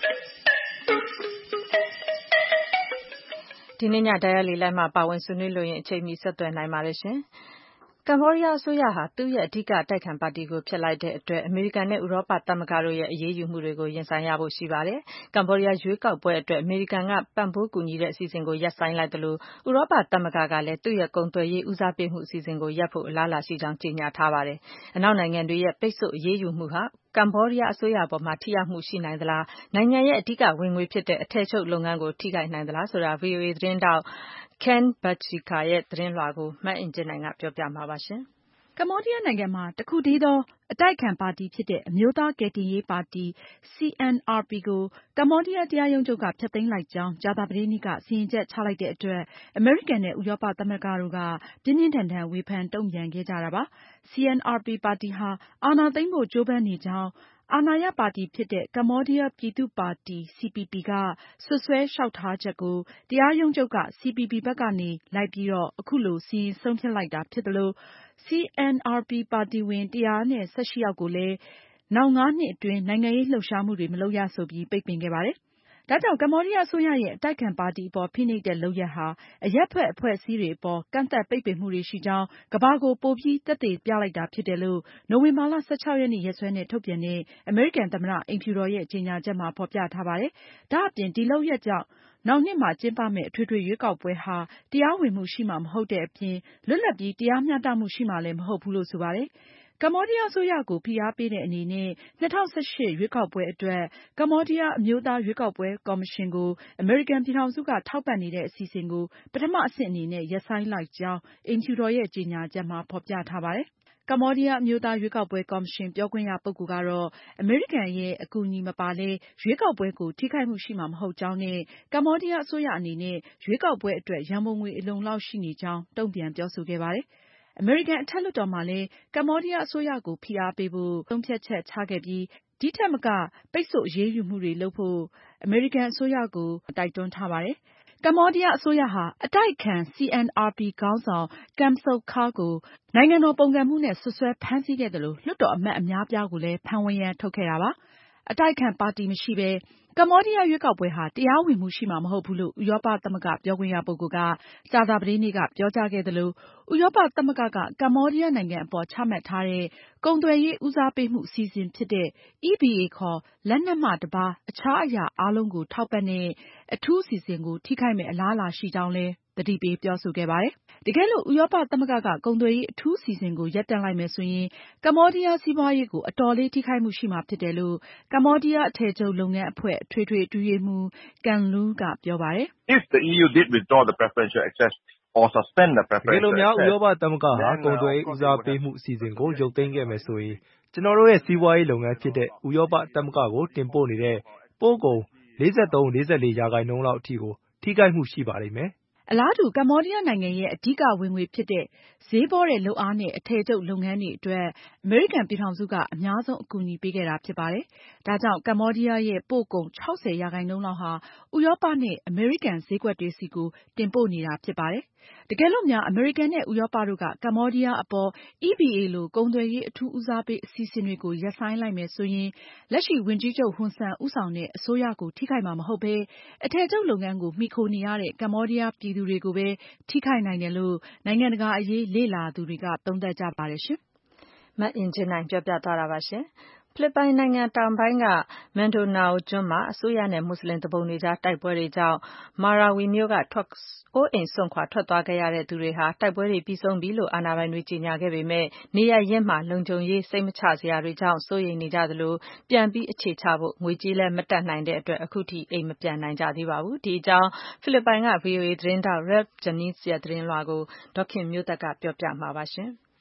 ဒီနေ့ညတိုက်ရိုက်လေ့လာမှာပါဝင်ဆွေးနွေးလို့ရင်အချိန်မီဆက်သွယ်နိုင်ပါတယ်ရှင်။ကမ္ဘောဒီးယားအစိုးရဟာသူ့ရဲ့အဓိကအတိုက်ခံပါတီကိုဖျက်လိုက်တဲ့အတွက်အမေရိကန်နဲ့ဥရောပသမဂ္ဂတို့ရဲ့အရေးယူမှုတွေကိုရင်ဆိုင်ရဖို့ရှိပါတယ်။ကမ္ဘောဒီးယားရွေးကောက်ပွဲအတွက်အမေရိကန်ကပံ့ပိုးကူညီတဲ့အစီအစဉ်ကိုရပ်ဆိုင်းလိုက်သလိုဥရောပသမဂ္ဂကလည်းသူ့ရဲ့ကုန်သွယ်ရေးဦးစားပေးမှုအစီအစဉ်ကိုရပ်ဖို့အလားအလာရှိကြောင်းကြေညာထားပါတယ်။အနောက်နိုင်ငံတွေရဲ့ပိတ်ဆို့အရေးယူမှုဟာကမ္ဘောဒီးယားအစိုးရအပေါ်မှာထိရောက်မှုရှိနိုင်သလားနိုင်ငံရဲ့အဓိကဝင်ငွေဖြစ်တဲ့အထည်ချုပ်လုပ်ငန်းကိုထိခိုက်နိုင်သလားဆိုတာ ဗွီအိုအေသတင်းတောက် Ken Bachika ရဲ့သတင်းလွှာကိုမအင်ကြင်းနိုင်ကပြောပြမှာပါရှင်။ကမ္ဘောဒီးယားနိုင်ငံမှာတခုတည်းသောအတိုက်အခံပါတီဖြစ်တဲ့အမျိုးသားကယ်တင်ရေးပါတီ C N R P ကိုကမ္ဘောဒီးယားတရားရုံးချုပ်ကဖျက်သိမ်းလိုက်ကြောင်းကြာသပတေးနေ့ကစီရင်ချက်ချလိုက်တဲ့အတွက်အမေရိကန်နဲ့ဥရောပသမဂ္ဂတို့ကပြင်းပြင်းထန်ထန်ဝေဖန်တုံ့ပြန်ခဲ့ကြတာပါ။ C N R P ပါတီဟာအာဏာသိမ်းဖို့ကြိုးပမ်းနေကြောင်းအာဏာရပါတီဖြစ်တဲ့ကမ္ဘောဒီးယားပြည်သူ့ပါတီ C P P ကစွပ်စွဲလျှောက်ထားချက်ကိုတရားရုံးချုပ်က C P P ဘက်ကနေလိုက်ပြီးတော့အခုလိုစီရင်ဆုံးဖြတ်လိုက်တာဖြစ်သလို C N R P ပါတီဝင်one hundred eighteenယောက်ကိုလည်းနောက်ငါးနှစ်အတွင်းနိုင်ငံရေးလှုပ်ရှားမှုတွေမလုပ်ရဆိုပြီးပိတ်ပင်ခဲ့ပါတယ်။ဒါကြောင့်ကမ္ဘောဒီးယားအစိုးရရဲ့အတိုက်အခံပါတီအပေါ်ဖိနှိပ်တဲ့လုပ်ရပ်ဟာအရပ်ဖက်အဖွဲ့အစည်းတွေအပေါ်ကန့်သတ်ပိတ်ပင်မှုတွေရှိကြောင်းကမ္ဘာကိုပိုပြီးသက်သေပြလိုက်တာဖြစ်တယ်လို့နိုဝင်ဘာလ၁၆ရက်နေ့ရက်စွဲနဲ့ထုတ်ပြန်တဲ့အမေရိကန်သမ္မတအိမ်ဖြူတော်ရဲ့ကြေညာချက်မှာဖေါ်ပြထားပါတယ်။ဒါအပြင်ဒီလုပ်ရပ်ကြောင့်နောက်နှစ်မှာကျင်းပမယ့်အထွေထွေရွေးကောက်ပွဲဟာတရားဝင်မှုရှိမှာမဟုတ်တဲ့အပြင်လွတ်လပ်ပြီးတရားမျှတမှုရှိမှာလည်းမဟုတ်ဘူးလို့ဆိုပါတယ်။ကမ္ဘောဒီးယားအစိုးရကိုဖိအားပေးတဲ့အနေနဲ့၂၀၁၈ရွေးကောက်ပွဲအတွက်ကမ္ဘောဒီးယားအမျိုးသားရွေးကောက်ပွဲကော်မရှင်ကိုအမေရိကန်ပြည်ထောင်စုကထောက်ပံ့နေတဲ့အစီအစဉ်ကိုပထမအဆင့်အနေနဲ့ရပ်ဆိုင်းလိုက်ကြောင်းအိမ်ဖြူတော်ရဲ့ကြေညာချက်မှာဖေါ်ပြထားပါတယ်။ကမ္ဘောဒီးယားအမျိုးသားရွေးကောက်ပွဲကော်မရှင်ပြောခွင့်ရပုဂ္ဂိုလ်ကတော့အမေရိကန်ရဲ့အကူအညီမပါလဲရွေးကောက်ပွဲကိုထိခိုက်မှုရှိမှာမဟုတ်ကြောင်းနဲ့ကမ္ဘောဒီးယားအစိုးရအနေနဲ့ရွေးကောက်ပွဲအတွက်ရန်ပုံငွေအလုံအလောက်ရှိနေကြောင်းတုံ့ပြန်ပြောဆိုခဲ့ပါတယ်။အမေရိကန်အထက်လွှတ်တော်မှာလည်းကမ္ဘောဒီးယားအစိုးရကိုဖိအားပေးဖို့ဆုံးဖြတ်ချက်ချခဲ့ပြီးဒီထက်မကပိတ်ဆို့အရေးယူမှုတွေလုပ်ဖို့အမေရိကန်အစိုးရကိုတိုက်တွန်းထားပါတယ်။ကမ္ဘောဒီးယားအစိုးရဟာအတိုက်အခံ C N R P ခေါင်းဆောင် Kem Sokha ကိုနိုင်ငံတော်ပုန်ကန်မှုနဲ့စွပ်စွဲဖမ်းဆီးခဲ့သလိုလွှတ်တော်အမတ်အများအပြားကိုလည်းဖမ်းဝရမ်းထုတ်ခဲ့တာပါ။အတိုက်အခံပါတီမရှိပဲကမ္ဘောဒီးယားရွေးကောက်ပွဲဟာတရားဝင်မှုရှိမှာမဟုတ်ဘူးလို့ဥရောပသမဂ္ဂပြောခွင့်ရပုဂ္ဂိုလ်ကကြာသပတေးနေ့ကပြောကြားခဲ့သလိုဥရောပသမဂ္ဂကကမ္ဘောဒီးယားနိုင်ငံအပေါ်ချမှတ်ထားတဲ့ကုန်သွယ်ရေးဦးစားပေးမှုအစီအစဉ်ဖြစ်တဲ့ E B A ခေါ်လက်နက်မှတပါးအခြားအရာအားလုံးကိုထောက်ပံ့တဲ့အထူးအစီအစဉ်ကိုထိခိုက်မယ့်အလားအလာရှိကြောင်းလည်းသတိပေးပြောဆိုခဲ့ပါတယ်။တကယ်လို့ဥရောပသမဂ္ဂကကုန်သွယ်ရေးအထူးအစီအစဉ်ကိုရပ်တန့်လိုက်မယ်ဆိုရင်ကမ္ဘောဒီးယားစီးပွားရေးကိုအတော်လေးထိခိုက်မှုရှိမှာဖြစ်တယ်လို့ကမ္ဘောဒီးယားအထည်ချုပ်လုပ်ငန်းအဖွဲ့အထွေထွေအတွင်းရေးမှူး Kang Lu ကပြောပါတယ်။ If the E U did withdraw the preferential access or suspend the preferential access တကယ်လို့များဥရောပသမဂ္ဂဟာကုန်သွယ်ရေးဦးစားပေးမှုအစီအစဉ်ကိုရုပ်သိမ်းခဲ့မယ်ဆိုရင်ကျွန်တော်တို့ရဲ့စီးပွားရေးလုပ်ငန်းဖြစ်တဲ့ဥရောပသမဂ္ဂကိုတင်ပို့နေတဲ့ပို့ကုန်၄၃-၄၄ရာခိုင်နှုန်းလောက်အထိကိုထိခိုက်မှုရှိပါလိမ့်မယ်။အလားတူကမ္ဘောဒီးယားနိုင်ငံရဲ့အဓိကဝင်ငွေဖြစ်တဲ့ဈေးပေါတဲ့လုပ်အားနဲ့အထည်ချုပ်လုပ်ငန်းတွေအတွက်အမေရိကန်ပြည်ထောင်စုကအများဆုံးအကူအညီပေးခဲ့တာဖြစ်ပါတယ်။ဒါကြောင့်ကမ္ဘောဒီးယားရဲ့ပို့ကုန်၆၀ရာခိုင်နှုန်းလောက်ဟာဥရောပနဲ့အမေရိကန်ဈေးကွက်တွေဆီကိုတင်ပို့နေတာဖြစ်ပါတယ်။တကယ်လို့များအမေရိကန်နဲ့ဥရောပတို့ကကမ္ဘောဒီးယားအပေါ် E B A လိုကုန်သွယ်ရေးအထူးဦးစားပေးအစီအစဉ်တွေကိုရပ်ဆိုင်းလိုက်မယ်ဆိုရင်လက်ရှိဝန်ကြီးချုပ်ဟွန်ဆန်ဦးဆောင်တဲ့အစိုးရကိုထိခိုက်မှာမဟုတ်ပဲအထည်ချုပ်လုပ်ငန်းကိုမှီခိုနေရတဲ့ကမ္ဘောဒီးယားပြည်သူတွေကိုပဲထိခိုက်နိုင်တယ်လို့နိုင်ငံတကာအရေးလေ့လာသူတွေကသုံးသပ်ကြပါတယ်ရှင်။မအင်ကြင်းနိုင်ပြောပြသွားတာပါရှင်။ဖိလစ်ပိုင်နိုင်ငံတောင်ပိုင်းကမန်ဒိုနာအိုကျွန်းမှာအစိုးရနဲ့မွတ်စလင်သူပုန်တွေကြားတိုက်ပွဲတွေကြောင့်မာရာဝီမြို့ကအိုးအိမ်စွန့်ခွာထွက်သွားခဲ့ရတဲ့သူတွေဟာတိုက်ပွဲတွေပြီးဆုံးပြီလို့အာဏာပိုင်တွေကြေညာခဲ့ပေမဲ့နေရပ်ရင်းမှာလုံခြုံရေးစိတ်မချစရာတွေကြောင့်စိုးရိမ်နေကြသလိုပြန်ပြီးအခြေချဖို့ငွေကြေးလည်းမတတ်နိုင်တဲ့အတွက်အခုထိအိမ်မပြန်နိုင်ကြသေးပါဘူး။ဒီအကြောင်းဖိလစ်ပိုင်က ဗွီအိုအေသတင်းထောက် Ralph Jennings ရဲ့သတင်းလွှာကိုဒေါ်ခင်မျိုးသက်ကပြောပြမှာပါရှင်။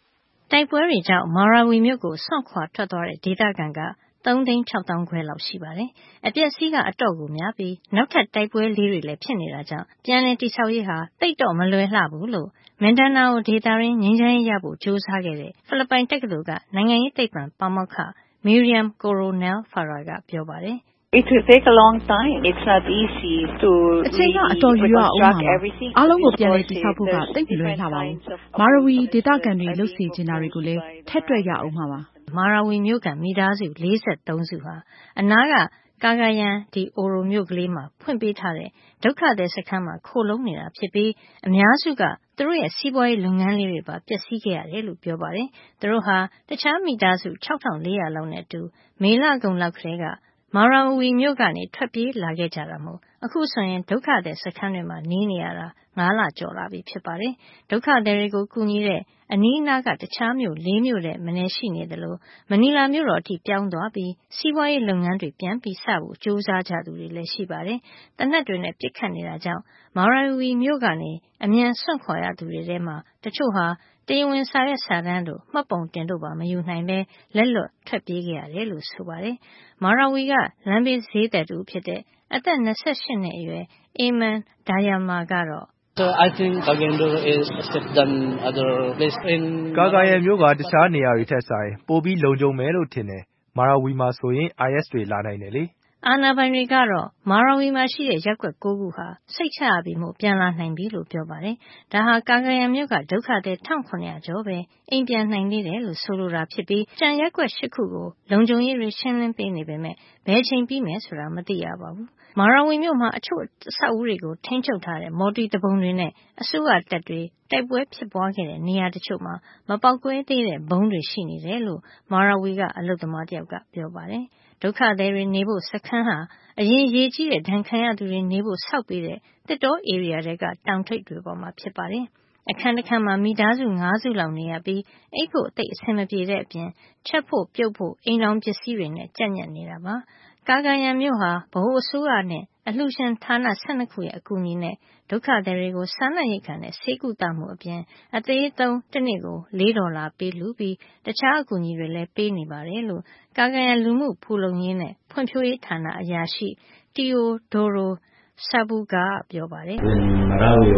တိုက်ပွဲတွေကြောင့်မာရာဝီမြို့ကိုစွန့်ခွာထွက်သွားတဲ့ဒေသခံကသုံးသိန်းခြောက်သောင်းခွဲလောက်ရှိပါတယ်။အပျက်အစီးကအတော့ကိုများပြီးနောက်ထပ်တိုက်ပွဲလေးတွေလည်းဖြစ်နေတာကြောင့်ပြန်လည်တည်ဆောက်ရေးဟာတိတ်တော့မလွယ်လှဘူးလို့မင်ဒါနာအိုဒေသရင်းငြိမ်းချမ်းရေးရဖို့ကြိုးစားခဲ့တဲ့ဖိလစ်ပိုင်တက္ကသိုလ်ကနိုင်ငံရေးသိပ္ပံပါမောက္ခ Miriam Coronel Farah ကပြောပါတယ် It will take a long time. It's not easy to အချိန်ကအတော်ယူရအောင်ပါ။အားလုံးကိုပြန်လည်တည်ဆောက်ဖို့ကသိပ်မလွယ်လှပါဘူး။မာရဝီဒေသခံတွေလှုပ်စေချင်တာတွေကိုလည်းထက်တွက်ရအောင်ပါပါ။မာရာဝီမြို့ကမိသားစုလေးဆယ့်သုံးစုဟာအနားကကာဂါယန်ဒီအိုရိုမြို့ကလေးမှာဖွင့်ပေးထားတဲ့ဒုက္ခသည်စခန်းမှာခိုလုံနေတာဖြစ်ပြီးအများစုကသူတို့ရဲ့စီးပွားရေးလုပ်ငန်းလေးတွေပါပျက်စီးခဲ့ရတယ်လို့ပြောပါတယ်။သူတို့ဟာတခြားမိသားစုခြောက်ထောင်လေးရာလောက်နဲ့အတူမေလကုန်လောက်ကလေးကမာရာဝီမြို့ကနေထွက်ပြေးလာခဲ့ကြတာမို့အခုဆိုရင်ဒုက္ခသည်စခန်းတွေမှာနေနေရတာငါးလကျော်လာပြီဖြစ်ပါတယ်။ဒုက္ခသည်တွေကိုကူညီတဲ့အနီးအနားကတခြားမြို့လေးမြို့တဲ့မနေရှိနေသလိုမနီလာမြို့တော်အထိပြောင်းသွားပြီးစီးပွားရေးလုပ်ငန်းတွေပြန်ပြီးစဖို့ကြိုးစားကြသူတွေလည်းရှိပါတယ်။တနက်တွေနဲ့ပြစ်ခတ်နေတာကြောင့်မာရာဝီမြို့ကနေအမြန်စွန့်ခွာရသူတွေထဲမှာတချို့ဟာတရားဝင်စာရွက်စာတမ်းတို့မှတ်ပုံတင်တို့ပါမယူနိုင်ပဲလက်လွတ်ထွက်ပြေးခဲ့ရတယ်လို့ဆိုပါတယ်။မာရာဝီကလမ်းဘေးဈေးသည်တူဖြစ်တဲ့အသက်၂၈နှစ်အရွယ်အေမန်ဒါယာမာကတော့ So I think Cagayan is safe than other place in ကာဂါယန်မြို့ကတခြားနေရာတွေထက်ဆိုင်ပိုပြီးလုံခြုံမယ်လို့ထင်တယ်။မာရာဝီမှာဆိုရင် I S တွေလာနိုင်တယ်လေ။အာဏာပိုင်တွေကတော့မာရာဝီမှာရှိတဲ့ရပ်ကွက်ကိုးခုဟာစိတ်ချရပြီမို့ပြန်လာနိုင်ပြီလို့ပြောပါတယ်။ဒါဟာကာဂါယန်မြို့ကဒုက္ခသည်၁၇၀၀ကျော်ပဲအိမ်ပြန်နိုင်သေးတယ်လို့ဆိုလိုတာဖြစ်ပြီးကျန်ရပ်ကွက်၈ခုကိုလုံခြုံရေးတွေရှင်းလင်းပေးနေပေမဲ့ဘယ်ချိန်ပြီးမယ်ဆိုတာမသိရပါဘူး။မာရာဝီမြို့မှာအချို့အဆောက်အဦတွေကိုထိန်းချုပ်ထားတဲ့မော်တီတပုံတွေနဲ့အစိုးရတပ်တွေတိုက်ပွဲဖြစ်ပွားခဲ့တဲ့နေရာတချို့မှာမပေါက်ကွဲသေးတဲ့ဘုံတွေရှိနေတယ်လို့မာရာဝီကအလုပ်သမားတယောက်ကပြောပါတယ်။ဒုက္ခသည်တွေနေဖို့စခန်းဟာအရင်ရေးကြီးတဲ့ဒဏ်ခံရသူတွေနေဖို့ဆောက်ပေးတဲ့တစ်တောဧရိယာတွေကတောင်ထိပ်တွေပေါ်မှာဖြစ်ပါတယ်။အခန်းတစ်ခန်းမှာမိသားစုငါးစုလောက်နေရပြီးအိပ်ဖို့အသိအဆင်မပြေတဲ့အပြင်ချက်ဖို့ပြုတ်ဖို့အိမ်တော်ပစ္စည်းတွေနဲ့ကြက်ညက်နေတာပါ။ကာဂါယန်မြို့ဟာဗဟိုအစိုးရနဲ့အလှူရှင်ဌာန၁၂ခုရဲ့အကူအညီနဲ့ဒုက္ခသည်တွေကိုစားနပ်ရိက္ခာနဲ့ဆေးကုသမှုအပြင်အသေးသုံးတစ်နေ့ကိုလေးဒေါ်လာပေးလှူပြီးတခြားအကူအညီတွေလည်းပေးနေပါတယ်လို့ကာဂါယန်လူမှုဖူလုံရေးနဲ့ဖွံ့ဖြိုးရေးဌာနအရာရှိတီယိုဒိုရိုဆာဘူကာပြောပါတယ်။မာရာဝီ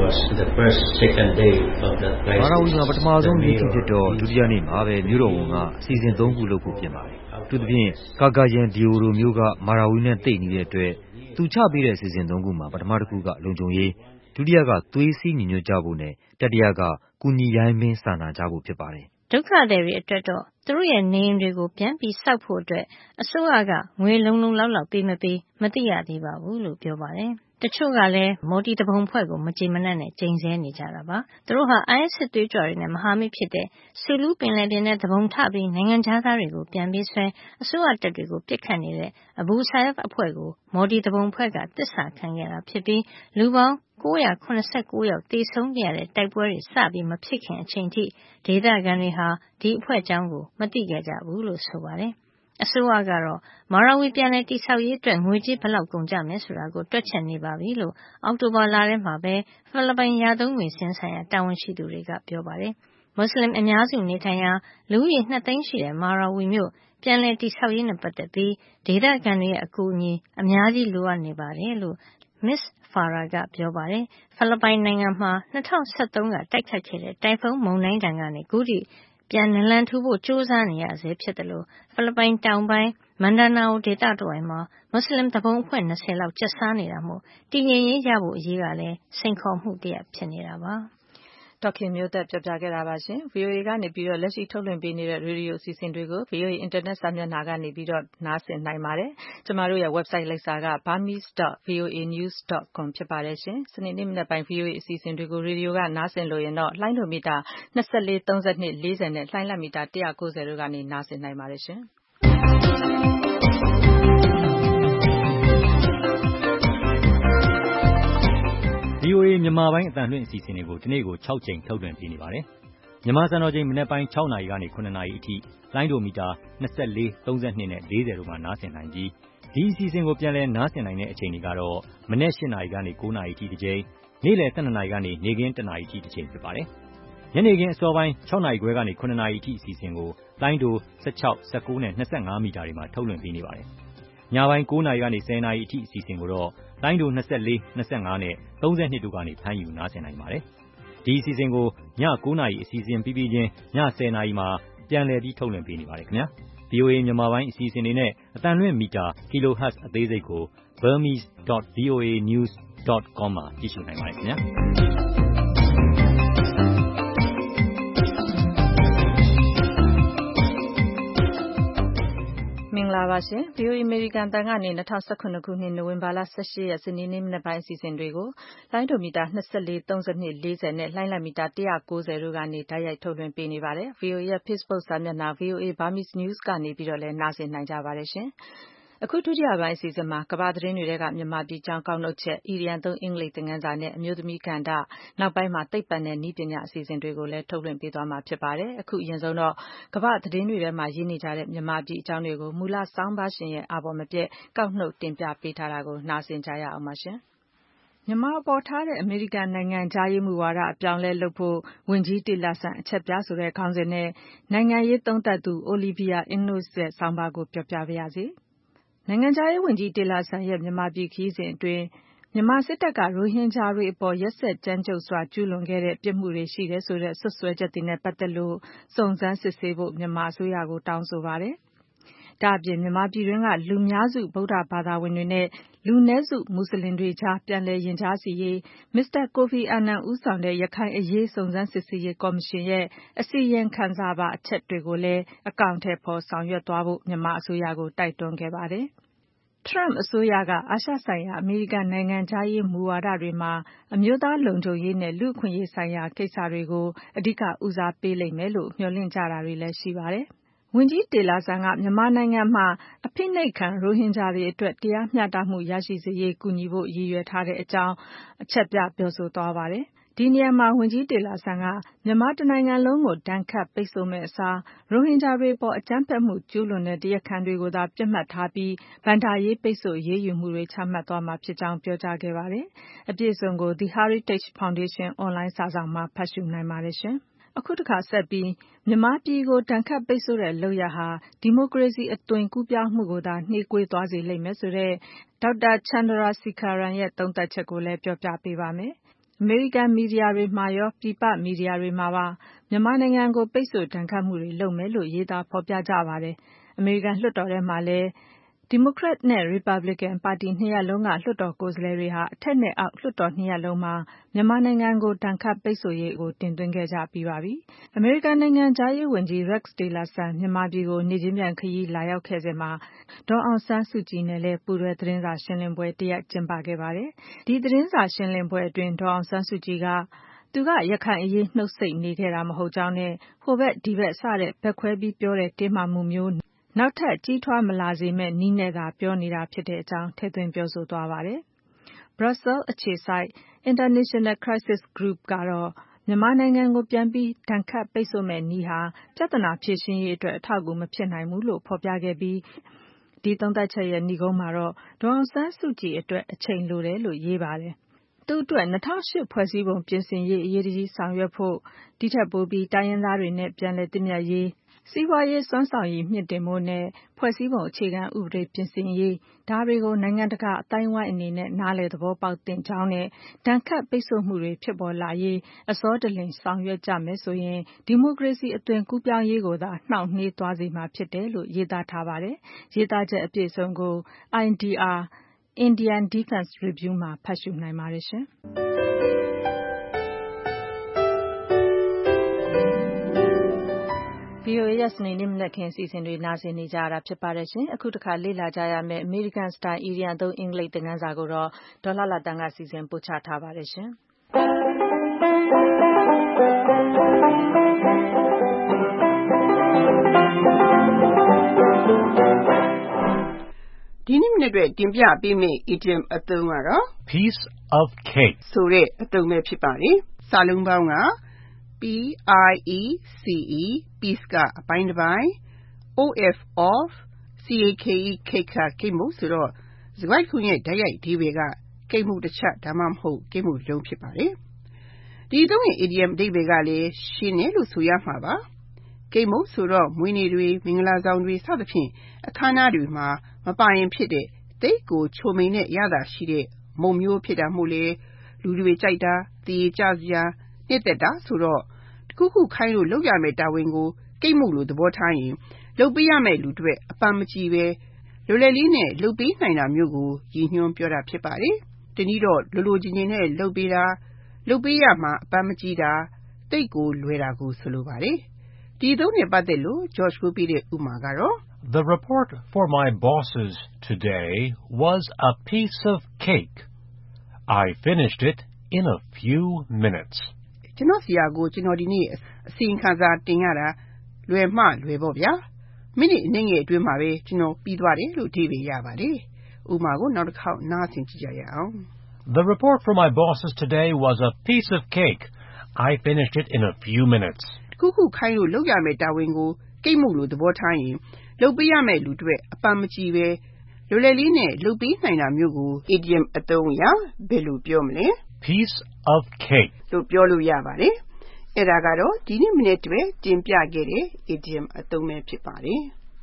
မှာပထမဆုံးနေ့ဖြစ်တော့ဒုတိယနေ့မှာပဲမြို့တော်ဝန်ကအစီအစဉ်သုံးခုလုပ်ဖို့ပြင်ပါတယ်။အထူးသဖြင့်ကာဂါယန်ဒီအိုရိုမြို့ကမာရာဝီနဲ့သိပ်နေတဲ့အတွက်သူချပေးတဲ့အစီအစဉ်သုံးခုမှာပထမတစ်ခုကလုံခြုံရေးဒုတိယကသွေးစည်းညီညွတ်ကြဖို့နဲ့တတိယကကူညီရိုင်းပင်းစာနာကြဖို့ဖြစ်ပါတယ်။ဒုက္ခသည်တွေအတွက်တော့သူတို့ရဲ့နေအိမ်တွေကိုပြန်ပြီးဆောက်ဖို့အတွက်အစိုးရကငွေလုံလုံလောက်လောက်ပေးမပေးမသိရသေးပါဘူးလို့ပြောပါတယ်။တချို့ကလည်းမော်တီတပုံဖွဲ့ကိုမကြေမနက်နဲ့ကျိန်ဆဲနေကြတာပါ။သူတို့ဟာ I S စစ်သွေးကြွတွေနဲ့မဟာမိတ်ဖြစ်တဲ့ဆူလူးပင်လယ်ပြင်နဲ့တပုံထပြီးနိုင်ငံခြားသားတွေကိုပြန်ပေးဆွဲအစိုးရတပ်တွေကိုပစ်ခတ်နေတဲ့အဘူဆာယက်အဖွဲ့ကိုမော်တီတပုံဖွဲ့ကတစ္ဆာခံခဲ့တာဖြစ်ပြီးလူပေါင်း၉၇၉ယောက်သေဆုံးခဲ့ရတဲ့တိုက်ပွဲတွေစပြီးမဖြစ်ခင်အချိန်ထိဒေသခံတွေဟာဒီအဖွဲ့ကြောင်းကိုမသိခဲ့ကြဘူးလို့ဆိုပါတယ်။အစိုးရကတော့မာရာဝီပြန်လည်တည်ဆောက်ရေးအတွက်ငွေကြေးဘယ်လောက်ကုန်ကျမယ်ဆိုတာကိုတွက်ချက်နေပါပြီလို့အောက်တိုဘာလထဲမှာပဲဖိလစ်ပိုင်ရာသုံးငွေစင်းဆိုင်ရာတာဝန်ရှိသူတွေကပြောပါတယ်။မွတ်စလင်အများစုနေထိုင်ရာလူဦးရေနှစ်သိန်းရှိတဲ့မာရာဝီမြို့ပြန်လည်တည်ဆောက်ရေးနဲ့ပတ်သက်ပြီးဒေသခံတွေရဲ့အကူအညီအများကြီးလိုအပ်နေပါတယ်လို့မစ္စဖာရာကပြောပါတယ်။ဖိလစ်ပိုင်နိုင်ငံမှာ၂၀၁၃ကတိုက်ခတ်ခဲ့တဲ့တိုင်ဖုန်းမုန်တိုင်းဒဏ်ကနေခုထိပြန်နလန်ထူဖို့ကြိုးစားနေရဆဲဖြစ်တယ်လို့ဖိလစ်ပိုင်တောင်ပိုင်းမန်ဒါနာအိုဒေသတဝိုက်မှာမွတ်စလင်တပုံအဖွဲ့၂၀လောက်ကျက်စားနေတာမို့တည်ငြိမ်ရေးရဖို့အရေးကလည်းစိန်ခေါ်မှုတစ်ရပ်ဖြစ်နေတာပါ။ဒေါက်ခင်မျိုးသက်ပြောပြခဲ့တာပါရှင်။ V O A ကနေပြီးတော့လက်ရှိထုတ်လွှင့်ပေးနေတဲ့ရေဒီယိုအစီအစဉ်တွေကို V O A အင်တာနက်စာမျက်နှာကနေပြီးတော့နားဆင်နိုင်ပါတယ်။ကျမတို့ရဲ့ website လိပ်စာက burmese dot voanews dot com ဖြစ်ပါတယ်ရှင်။စနေနေ့မနက်ပိုင်း V O A အစီအစဉ်တွေကိုရေဒီယိုကနားဆင်လို့ရင်တော့လှိုင်းဒိုမီတာ၂၄ ၃၂ ၄၀နဲ့လှိုင်းလက်မီတာ၁၉၀တို့ကနေနားဆင်နိုင်ပါတယ်ရှင်။ V O A မြန်မာပိုင်းအသံလွှင့်အစီအစဉ်တွေကိုဒီနေ့ကို၆ကြိမ်ထုတ်လွှင့်ပေးနေပါတယ်။မြန်မာစံတော်ချိန်မနက်ပိုင်း၆နာရီကနေ၇နာရီအထိလိုင်းဒိုမီတာ၂၄ ၃၂နဲ့၄၀တို့မှာနားဆင်နိုင်ပြီးဒီအစီအစဉ်ကိုပြန်လည်နားဆင်နိုင်တဲ့အချိန်တွေကတော့မနက်၈နာရီကနေ၉နာရီအထိတစ်ကြိမ်နေ့လယ်၁၂နာရီကနေနေ့ခင်း၁နာရီအထိတစ်ကြိမ်ဖြစ်ပါတယ်။ညနေခင်းအစောပိုင်း၆နာရီခွဲကနေ၇နာရီအထိအစီအစဉ်ကိုလိုင်းတို၁၆ ၁၉နဲ့၂၅မီတာတွေမှာထုတ်လွှင့်ပေးနေပါတယ်။ညပိုင်း၉နာရီကနေ၁၀နာရီအထိအစီအစဉ်ကိုတော့လိုင်းတို၂၄ ၂၅နဲ့၃၂တို့ကနေဖမ်းယူနားဆင်နိုင်ပါတယ်။ဒီအစီအစဉ်ကိုည၉နာရီအစီအစဉ်ပြီးပြီးချင်းည၁၀နာရီမှာပြန်လည်ပြီးထုတ်လွှင့်ပေးနေပါတယ်ခင်ဗျာ။ ဗွီအိုအေ မြန်မာပိုင်းအစီအစဉ်တွေနဲ့အသံလွှင့်မီတာ Kilohertz အသေးစိတ်ကို burmese dot v o a news dot com မှာကြည့်ရှုနိုင်ပါတယ်ခင်ဗျာ။မင်္ဂလာပါရှင်။ ဗွီအိုအေ အမေရိကန်အသံကနေ၂၀၁၇ခုနှစ်နိုဝင်ဘာလ၁၈ရက်စနေနေ့မနက်ပိုင်းအစီအစဉ်တွေကိုလိုင်းဒိုမီတာ၂၄ ၃၂ ၄၀နဲ့လှိုင်းလံမီတာ၁၉၀တို့ကနေတိုက်ရိုက်ထုတ်လွှင့်ပေးနေပါတယ်။ ဗွီအိုအေရဲ့ Facebook စာမျက်နှာ ဗွီအိုအေ Burmese News ကနေပြီးတော့လည်းနားဆင်နိုင်ကြပါတယ်ရှင်။အခုဒုတိယပိုင်းအစီအစဉ်မှာကမ္ဘာသတင်းတွေထဲကမြန်မာပြည်ကြောင်းကောက်နှုတ်ချက်၊အီရန်သုံးအင်္ဂလိပ်သင်ခန်းစာနဲ့အမျိုးသမီးကဏ္ဍနောက်ပိုင်းမှာသိပ္ပံနဲ့နည်းပညာအစီအစဉ်တွေကိုလည်းထုတ်လွှင့်ပေးသွားမှာဖြစ်ပါတယ်။အခုအရင်ဆုံးတော့ကမ္ဘာသတင်းတွေထဲမှာရေးနေကြတဲ့မြန်မာပြည်အကြောင်းတွေကိုမူလဆောင်းပါးရှင်ရဲ့အာဘော်မပြတ်ကောက်နှုတ်တင်ပြပေးထားတာကိုနားဆင်ကြရအောင်ပါရှင်။မြန်မာအပေါ်ထားတဲ့အမေရိကန်နိုင်ငံခြားရေးမူဝါဒအပြောင်းလဲလုပ်ဖို့ဝန်ကြီးတေလာဆန်အချက်ပြဆိုတဲ့ခေါင်းစဉ်နဲ့နိုင်ငံရေးသုံးသပ်သူ Olivia Enos ရဲ့ဆောင်းပါးကိုပြောပြပါရစေ။နိုင်ငံခြားရေးဝန်ကြီးတေလာဆန်ရဲ့မြန်မာပြည်ခရီးစဉ်အတွင်းမြန်မာစစ်တပ်ကရိုဟင်ဂျာတွေအပေါ်ရက်စက်ကြမ်းကြုတ်စွာကျူးလွန်ခဲ့တဲ့ပြစ်မှုတွေရှိတယ်ဆိုတဲ့စွပ်စွဲချက်တွေနဲ့ပတ်သက်လို့စုံစမ်းစစ်ဆေးဖို့မြန်မာအစိုးရကိုတောင်းဆိုပါတယ်။ဒါ့အပြင်မြန်မာပြည်တွင်းကလူများစုဗုဒ္ဓဘာသာဝင်တွေနဲ့လူနည်းစုမွတ်စလင်တွေကြားပြန်လည်ရင်ကြားစေရေးမစ္စတာကိုဖီအာနန်ဦးဆောင်တဲ့ရခိုင်အရေးစုံစမ်းစစ်ဆေးရေးကော်မရှင်ရဲ့အစီရင်ခံစာပါအချက်တွေကိုလည်းအကောင်အထည်ဖော်ဆောင်ရွက်သွားဖို့မြန်မာအစိုးရကိုတိုက်တွန်းခဲ့ပါတယ်။ Trump အစိုးရကအာရှဆိုင်ရာအမေရိကန်နိုင်ငံခြားရေးမူဝါဒတွေမှာအမျိုးသားလုံခြုံရေးနဲ့လူ့အခွင့်အရေးဆိုင်ရာကိစ္စတွေကိုအဓိကဦးစားပေးလိမ့်မယ်လို့မျှော်လင့်ကြတာတွေလည်းရှိပါတယ်။ဝန်ကြီးတေလာဆန်ကမြန်မာနိုင်ငံမှာအဖိနှိပ်ခံရိုဟင်ဂျာတွေအတွက်တရားမျှတမှုရရှိစေရေးကူညီဖို့ရည်ရွယ်ထားတဲ့အကြောင်းအချက်ပြပြောဆိုသွားပါတယ်။ဒီနေရာမှာဝန်ကြီးတေလာဆန်ကမြန်မာတနိုင်ငံလုံးကိုဒဏ်ခတ်ပိတ်ဆို့မယ့်အစားရိုဟင်ဂျာတွေပေါ်အကြမ်းဖက်မှုကျူးလွန်တဲ့တရားခံတွေကိုသာပြစ်မှတ်ထားပြီးဘဏ္ဍာရေးပိတ်ဆို့အရေးယူမှုတွေချမှတ်သွားမှာဖြစ်ကြောင်းပြောကြားခဲ့ပါတယ်။အပြည့်အစုံကို The Heritage Foundation အွန်လိုင်းစာစောင်မှာဖတ်ရှုနိုင်ပါတယ်ရှင်။အခုတခါဆက်ပြီးမြန်မာပြည်ကိုဒဏ်ခတ်ပိတ်ဆို့တဲ့လုပ်ရပ်ဟာဒီမိုကရေစီအသွင်ကူးပြောင်းမှုကိုသာနှေးကွေးသွားစေလိမ့်မယ်ဆိုတဲ့ဒေါက်တာ Chandrasekaran ရဲ့သုံးသပ်ချက်ကိုလည်းပြောပြပေးပါမယ်။အမေရိကန်မီဒီယာတွေမှာရောပြည်ပမီဒီယာတွေမှာပါမြန်မာနိုင်ငံကိုပိတ်ဆို့ဒဏ်ခတ်မှုတွေလုပ်မယ်လို့ရေးသားဖော်ပြကြပါတယ်။အမေရိကန်လွှတ်တော်ထဲမှာလည်းဒီမိုကရက်နဲ့ရီပတ်ဘလစ်ကန်ပါတီနှစ်ရပ်လုံးကလွှတ်တော်ကိုယ်စားလှယ်တွေဟာအထက်နဲ့အောက်လွှတ်တော်နှစ်ရပ်လုံးမှာမြန်မာနိုင်ငံကိုဒဏ်ခတ်ပိတ်ဆို့ရေးကိုတင်သွင်းခဲ့ကြပြီးပါပြီ။အမေရိကန်နိုင်ငံခြားရေးဝန်ကြီး Rex Tillerson မြန်မာပြည်ကိုနေ့ချင်းပြန်ခရီးလာရောက်ခဲ့စဉ်မှာဒေါ်အောင်ဆန်းစုကြည်နဲ့လည်းပူးတွဲသတင်းစာရှင်းလင်းပွဲတရပ်ကျင်းပခဲ့ပါတယ်။ဒီသတင်းစာရှင်းလင်းပွဲအတွင်းဒေါ်အောင်ဆန်းစုကြည်ကသူကရခိုင်အရေးနှုတ်ဆိတ်နေခဲ့တာမဟုတ်ကြောင်းနဲ့ဟိုဘက်ဒီဘက်စတဲ့ဘက်ခွဲပြီးပြောတဲ့တင်းမာမှုမျိုးနောက်ထပ်ကြီးထွားမလာစေမယ့်နည်းနဲ့သာပြောနေတာဖြစ်တဲ့အကြောင်းထည့်သွင်းပြောဆိုသွားပါတယ်။ Brussels အခြေစိုက် International Crisis Group ကတော့မြန်မာနိုင်ငံကိုပြန်ပြီးဒဏ်ခတ်ပိတ်ဆို့မယ့်နည်းဟာပြဿနာဖြေရှင်းရေးအတွက်အထောက်အကူမဖြစ်နိုင်ဘူးလို့ဖော်ပြခဲ့ပြီးဒီသုံးသပ်ချက်ရဲ့နိဂုံးမှာတော့ဒေါ်အောင်ဆန်းစုကြည်အတွက်အချိန်လိုတယ်လို့ရေးပါတယ်။သူ့အတွက်၂၀၀၈ဖွဲ့စည်းပုံပြင်ဆင်ရေးအရေးတကြီးဆောင်ရွက်ဖို့ဒီထက်ပိုပြီးတိုင်းရင်းသားတွေနဲ့ပြန်လည်သင့်မြတ်ရေးစီးပွားရေးစွမ်းဆောင်ရည်မြှင့်တင်ဖို့နဲ့ဖွဲ့စည်းပုံအခြေခံဥပဒေပြင်ဆင်ရေးဒါတွေကိုနိုင်ငံတကာအသိုင်းအဝိုင်းအနေနဲ့နားလည်သဘောပေါက်သင့်ကြောင်းနဲ့ဒဏ်ခတ်ပိတ်ဆို့မှုတွေဖြစ်ပေါ်လာရေးအစောတလင်ဆောင်ရွက်ကြမယ်ဆိုရင်ဒီမိုကရေစီအသွင်ကူးပြောင်းရေးကိုသာနှောင့်နှေးသွားစေမှာဖြစ်တယ်လို့ရေးသားထားပါတယ်။ရေးသားချက်အပြည့်အစုံကို I D R Indian Defense Review မှာဖတ်ရှုနိုင်ပါတယ်ရှင်။ဗွီအိုအေရဲ့စနေနေ့မနက်ခင်းအစီအစဉ်တွေနားဆင်နေကြရတာဖြစ်ပါတယ်ရှင်။အခုတခါလေ့လာကြရမယ့် American Style အီရီယံသုံးအင်္ဂလိပ်သင်ခန်းစာကိုတော့ဒေါ်လှလှတန်းကစီစဉ်ပို့ချထားပါတယ်ရှင်။ဒီနေ့မနေ့အတွက်တင်ပြပေးမယ့် idiom အသုံးကတော့ piece of cake ဆိုတဲ့အသုံးပဲဖြစ်ပါတယ်။စာလုံးပေါင်းက P I E C E piece ကအပိုင်းတစ်ပိုင်း O F of C A K E cake ကကိတ်မုတ်ဆိုတော့စကားခုရဲ့ဓာတ်ရိုက်အဓိပ္ပာယ်ကကိတ်မုတ်တစ်ချက်ဒါမှမဟုတ်ကိတ်မုတ်လုံးဖြစ်ပါတယ်။ဒီသုံးရဲ့ idiom အဓိပ္ပာယ်ကလည်းရှင်းတယ်လို့ဆိုရမှာပါကိတ်မုတ်ဆိုတော့မွေးနေ့တွေမင်္ဂလာဆောင်တွေစသဖြင့်အခမ်းအနားတွေမှာမပိုင်ရင်ဖြစ်တဲ့တိတ်ကိုချိုမိန်နဲ့ရတာရှိတဲ့မုံမျိုးဖြစ်တာမို့လေလူတွေကြိုက်တာတည်ကြစရာနှစ်သက်တာဆိုတော့တခုခုခိုင်းလို့လုပ်ရမယ်တာဝန်ကိုကိတ်မုတ်လို့သဘောထားရင်လုပ်ပေးရမယ်လူတွေအပန်းမကြည့်ပဲလွယ်လွယ်လေးနဲ့လုပ်ပေးနိုင်တာမျိုးကိုရည်ညွှန်းပြောတာဖြစ်ပါတယ်တနည်းတော့လိုလိုချင်းချင်းနဲ့လုပ်ပေးတာလုပ်ပေးရမှာအပန်းမကြည့်တာတိတ်ကိုလွယ်တာကိုဆိုလိုပါတယ်ဒီသုံးနဲ့ပတ်သက်လို့ George ကိုပြတဲ့ဥပမာကတော့ The report for my bosses today was a piece of cake. I finished it in a few minutes. ကျွန်တော်ဆရာကိုကျွန်တော်ဒီနေ့အစီရင်ခံစာတင်ရတာလွယ်မှလွယ်ပေါ့ဗျာမိနစ်အနည်းငယ်အတွင်းမှာပဲကျွန်တော်ပြီးသွားတယ်လို့အဓိပ္ပာယ်ရပါတယ်ဥပမာကိုနောက်တစ်ခေါက်နားဆင်ကြည့်ကြရအောင် The report for my bosses today was a piece of cake. I finished it in a few minutes. ခုခုခိုင်းလို့လုပ်ရမယ်တာဝန်ကိုကိတ်မှုလို့သဘောထားရင်လုပ်ပေးရမယ်လူတွေအပန်းမကြည့်ပဲလွယ်လွယ်လေးနဲ့လုပ်ပေးနိုင်တာမျိုးကို idiom အသုံးအရဘယ်လိုပြောမလဲ Piece of cake လို့ပြောလို့ရပါတယ်အဲ့ဒါကတော့ဒီနေ့မိနစ်တည်းတင်ပြခဲ့တဲ့ idiom အသုံးပဲဖြစ်ပါတယ်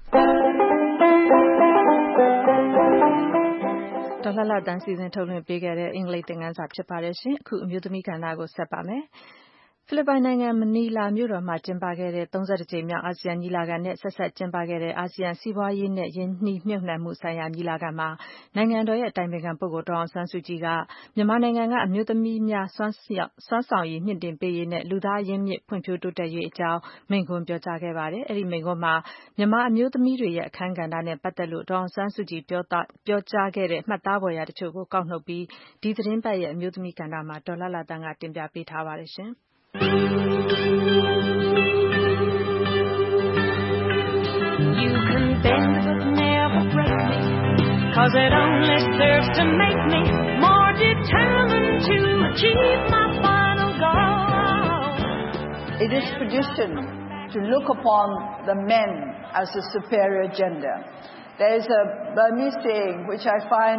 ဒေါ်လာလာတန်းစီစဉ်ထုတ်လွှင့်ပေးခဲ့တဲ့အင်္ဂလိပ်သင်ခန်းစာဖြစ်ပါတယ်ရှင်အခုအမျိုးသမီးကဏ္ဍကိုဆက်ပါမယ်ဖိလစ်ပိုင်နိုင်ငံမနီလာမြို့တော်မှာကျင်းပခဲ့တဲ့သုံးဆယ့်တစ်ကြိမ်မြောက်အာဆီယံညီလာခံနဲ့ဆက်ဆက်ကျင်းပခဲ့တဲ့အာဆီယံစီးပွားရေးနဲ့ယင်းနှီးမြှုပ်နှံမှုဆိုင်ရာညီလာခံမှာနိုင်ငံတော်ရဲ့အတိုင်ပင်ခံပုဂ္ဂိုလ်ဒေါ်အောင်ဆန်းစုကြည်ကမြန်မာနိုင်ငံကအမျိုးသမီးများစွမ်းဆောင်ရည်မြင့်တင်ပေးရေးနဲ့လူသားအရင်းမြစ်ဖွံ့ဖြိုးတိုးတက်ရေးအကြောင်းမိန့်ခွန်းပြောကြားခဲ့ပါတယ်။အဲဒီမိန့်ခွန်းမှာမြန်မာအမျိုးသမီးတွေရဲ့အခန်းကဏ္ဍနဲ့ပတ်သက်လို့ဒေါ်အောင်ဆန်းစုကြည်ပြောပြောကြားခဲ့တဲ့မှတ်သားဖွယ်ရာတချို့ကိုကောက်နှုတ်ပြီးဒီသတင်းပတ်ရဲ့အမျိုးသမီးကဏ္ဍမှာဒေါ်လာလာတန်းကတင်ပြပေးထားပါတယ်ရှင်။ You can bend but never break me, 'cause it only serves to make me more determined to achieve my final goal. It is tradition to look upon the men as a superior gender. There is a Burmese saying which I find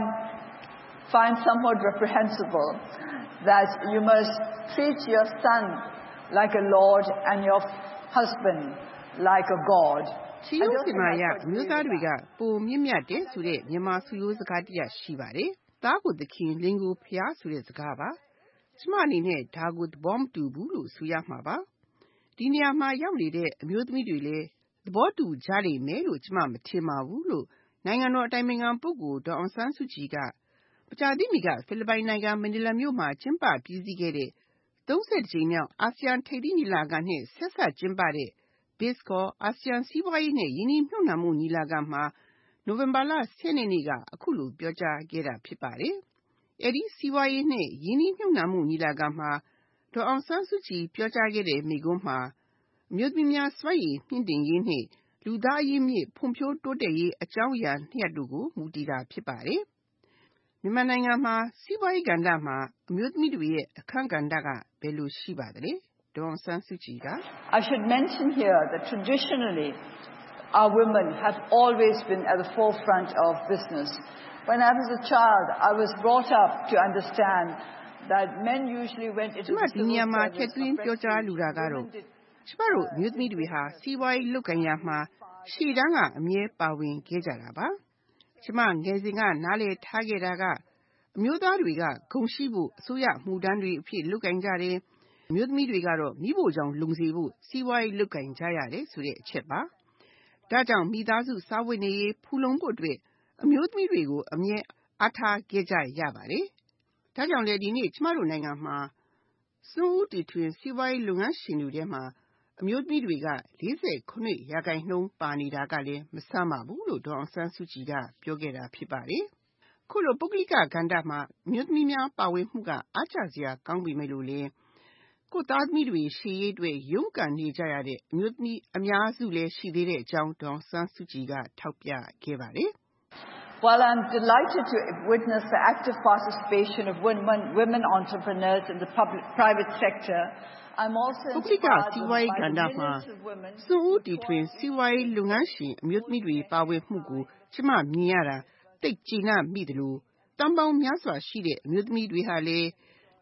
find somewhat reprehensible, that you must treat your son like a lord and your husband like a god. ချီယိုစီမာယမြို့သားတွေကပုံမြင့်မြတ်တဲ့ဆိုတဲ့မြန်မာစုရိုးစကားတရားရှိပါတယ်။သားကိုသခင်လင်ကိုဖျားဆိုတဲ့စကားပါ။ကျမအနေနဲ့ဒါကိုသဘောမတူဘူးလို့ဆိုရမှာပါ။ဒီနေရာမှာရောက်နေတဲ့အမျိုးသမီးတွေလည်းသဘောတူကြလိမ့်မယ်လို့ကျမမထင်ပါဘူးလို့နိုင်ငံတော်အတိုင်ပင်ခံပုဂ္ဂိုလ်ဒေါ်အောင်ဆန်းစုကြည်ကမကြာသေးမီကဖိလစ်ပိုင်နိုင်ငံမနီလာမြို့မှာကျင်းပပြီးစီးခဲ့တဲ့သုံးဆယ့်တစ်ကြိမ်မြောက်အာဆီယံထိပ်သီးညီလာခံနဲ့ဆက်စပ်ကျင်းပတဲ့ B I S ခေါ်အာဆီယံစီးပွားရေးနဲ့ယင်းနှိမ့်မြှုပ်နှံမှုညီလာခံမှာနိုဝင်ဘာလ၁၀ရက်နေ့ကအခုလိုပြောကြားခဲ့တာဖြစ်ပါတယ်။အဲဒီစီးပွားရေးနဲ့ယင်းနှိမ့်မြှုပ်နှံမှုညီလာခံမှာဒေါ်အောင်ဆန်းစုကြည်ပြောကြားခဲ့တဲ့မိန့်ခွန်းမှာအမျိုးသမီးများစွမ်းရည်မြင့်တင်ရေးနဲ့လူသားအရင်းမြစ်ဖွံ့ဖြိုးတိုးတက်ရေးအကြောင်းအရာနှစ်ရပ်တို့ကိုမူတည်တာဖြစ်ပါတယ်။မြန်မာနိုင်ငံမှာစီးပွားရေးကဏ္ဍမှာအမျိုးသမီးတွေရဲ့အခန်းကဏ္ဍကဘယ်လိုရှိပါသလဲ။ဒေါ်အောင်ဆန်းစုကြည်က I should mention here that traditionally our women have always been at the forefront of business. When I was a child, I was brought up to understand that men usually went into the civil service. ပြောကြားလူတာကတော့ကျမတို့အမျိုးသမီးတွေဟာစီးပွားရေးလုပ်ကိုင်ရာမှာရှေ့တန်းကအမြဲပါဝင်ခဲ့ကြတာပါ။ကျမငယ်စဉ်ကနားလည်ထားခဲ့တာကအမျိုးသားတွေကဂုဏ်ရှိဖို့အစိုးရမှုတန်းတွေအဖြစ်လုပ်ကိုင်ကြတယ်။အမျိုးသမီးတွေကတော့မိဖို့ကြောင့်လုံစေဖို့စီးပွားရေးလုပ်ကိုင်ကြရတယ်ဆိုတဲ့အချက်ပါ။ဒါကြောင့်မိသားစုစားဝတ်နေရေးဖူလုံဖို့အတွက်အမျိုးသမီးတွေကိုအမြဲအားထားခဲ့ကြရပါတယ်။ဒါကြောင့်လေဒီနေ့ကျမတို့နိုင်ငံမှာစွန့်ဦးတီထွင်စီးပွားရေးလုပ်ငန်းရှင်တွေထဲမှာအမျိုးသမီးတွေက၄၉ရာခိုင်နှုန်းပါနေတာကလည်းမဆန်းပါဘူးလို့ဒေါ်အောင်ဆန်းစုကြည်ကပြောခဲ့တာဖြစ်ပါတယ်။ခုလိုပုဂ္ဂလိကကဏ္ဍမှာအမျိုးသမီးများပါဝင်မှုကအားကျစရာကောင်းပြီမဲ့လို့လေကိုသားသမီးတွေရှေ့ရေးအတွက်ရုန်းကန်နေကြရတဲ့အမျိုးသမီးအများစုလည်းရှိသေးတဲ့အကြောင်းဒေါ်အောင်ဆန်းစုကြည်ကထောက်ပြခဲ့ပါတယ်။ While I'm delighted to witness the active participation of women, women entrepreneurs in the public, private sector, I'm also inspired by the millions of women who စွန့်ဦးတီထွင်စီးပွားရေးလုပ်ငန်းရှင်အမျိုးသမီးတွေပါဝင်မှုကိုကျမမြင်ရတာသိပ်ကျေနပ်မိတယ်လို့တန်ပေါင်းများစွာရှိတဲ့အမျိုးသမီးတွေဟာလည်း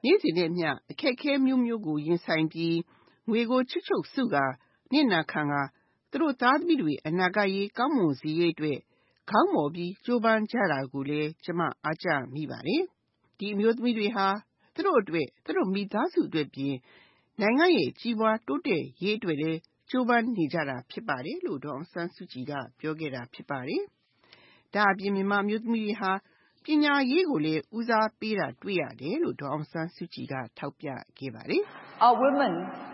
နေ့စဉ်နဲ့မျှအခက်အခဲမျိုးမျိုးကိုရင်ဆိုင်ပြီးငွေကိုချွတ်ချုပ်စုကာနစ်နာခံကာသူတို့သားသမီးတွေအနာဂတ်ရေးကောင်းမွန်စေရေးအတွက်ခေါင်းမော်ပြီးကြိုးပမ်းကြတာကိုလည်းကျမအားကျမိပါတယ်။ဒီအမျိုးသမီးတွေဟာသူတို့အတွက်သူတို့မိသားစုအတွက်ပြင်နိုင်ငံရဲ့ကြီးပွားတိုးတက်ရေးအတွက်လည်းကြိုးပမ်းနေကြတာဖြစ်ပါတယ်လို့ဒေါ်အောင်ဆန်းစုကြည်ကပြောခဲ့တာဖြစ်ပါတယ်။ဒါအပြင်မြန်မာအမျိုးသမီးတွေဟာပညာရေးကိုလည်းဦးစားပေးတာတွေ့ရတယ်လို့ဒေါ်အောင်ဆန်းစုကြည်ကထောက်ပြခဲ့ပါတယ်။ Our women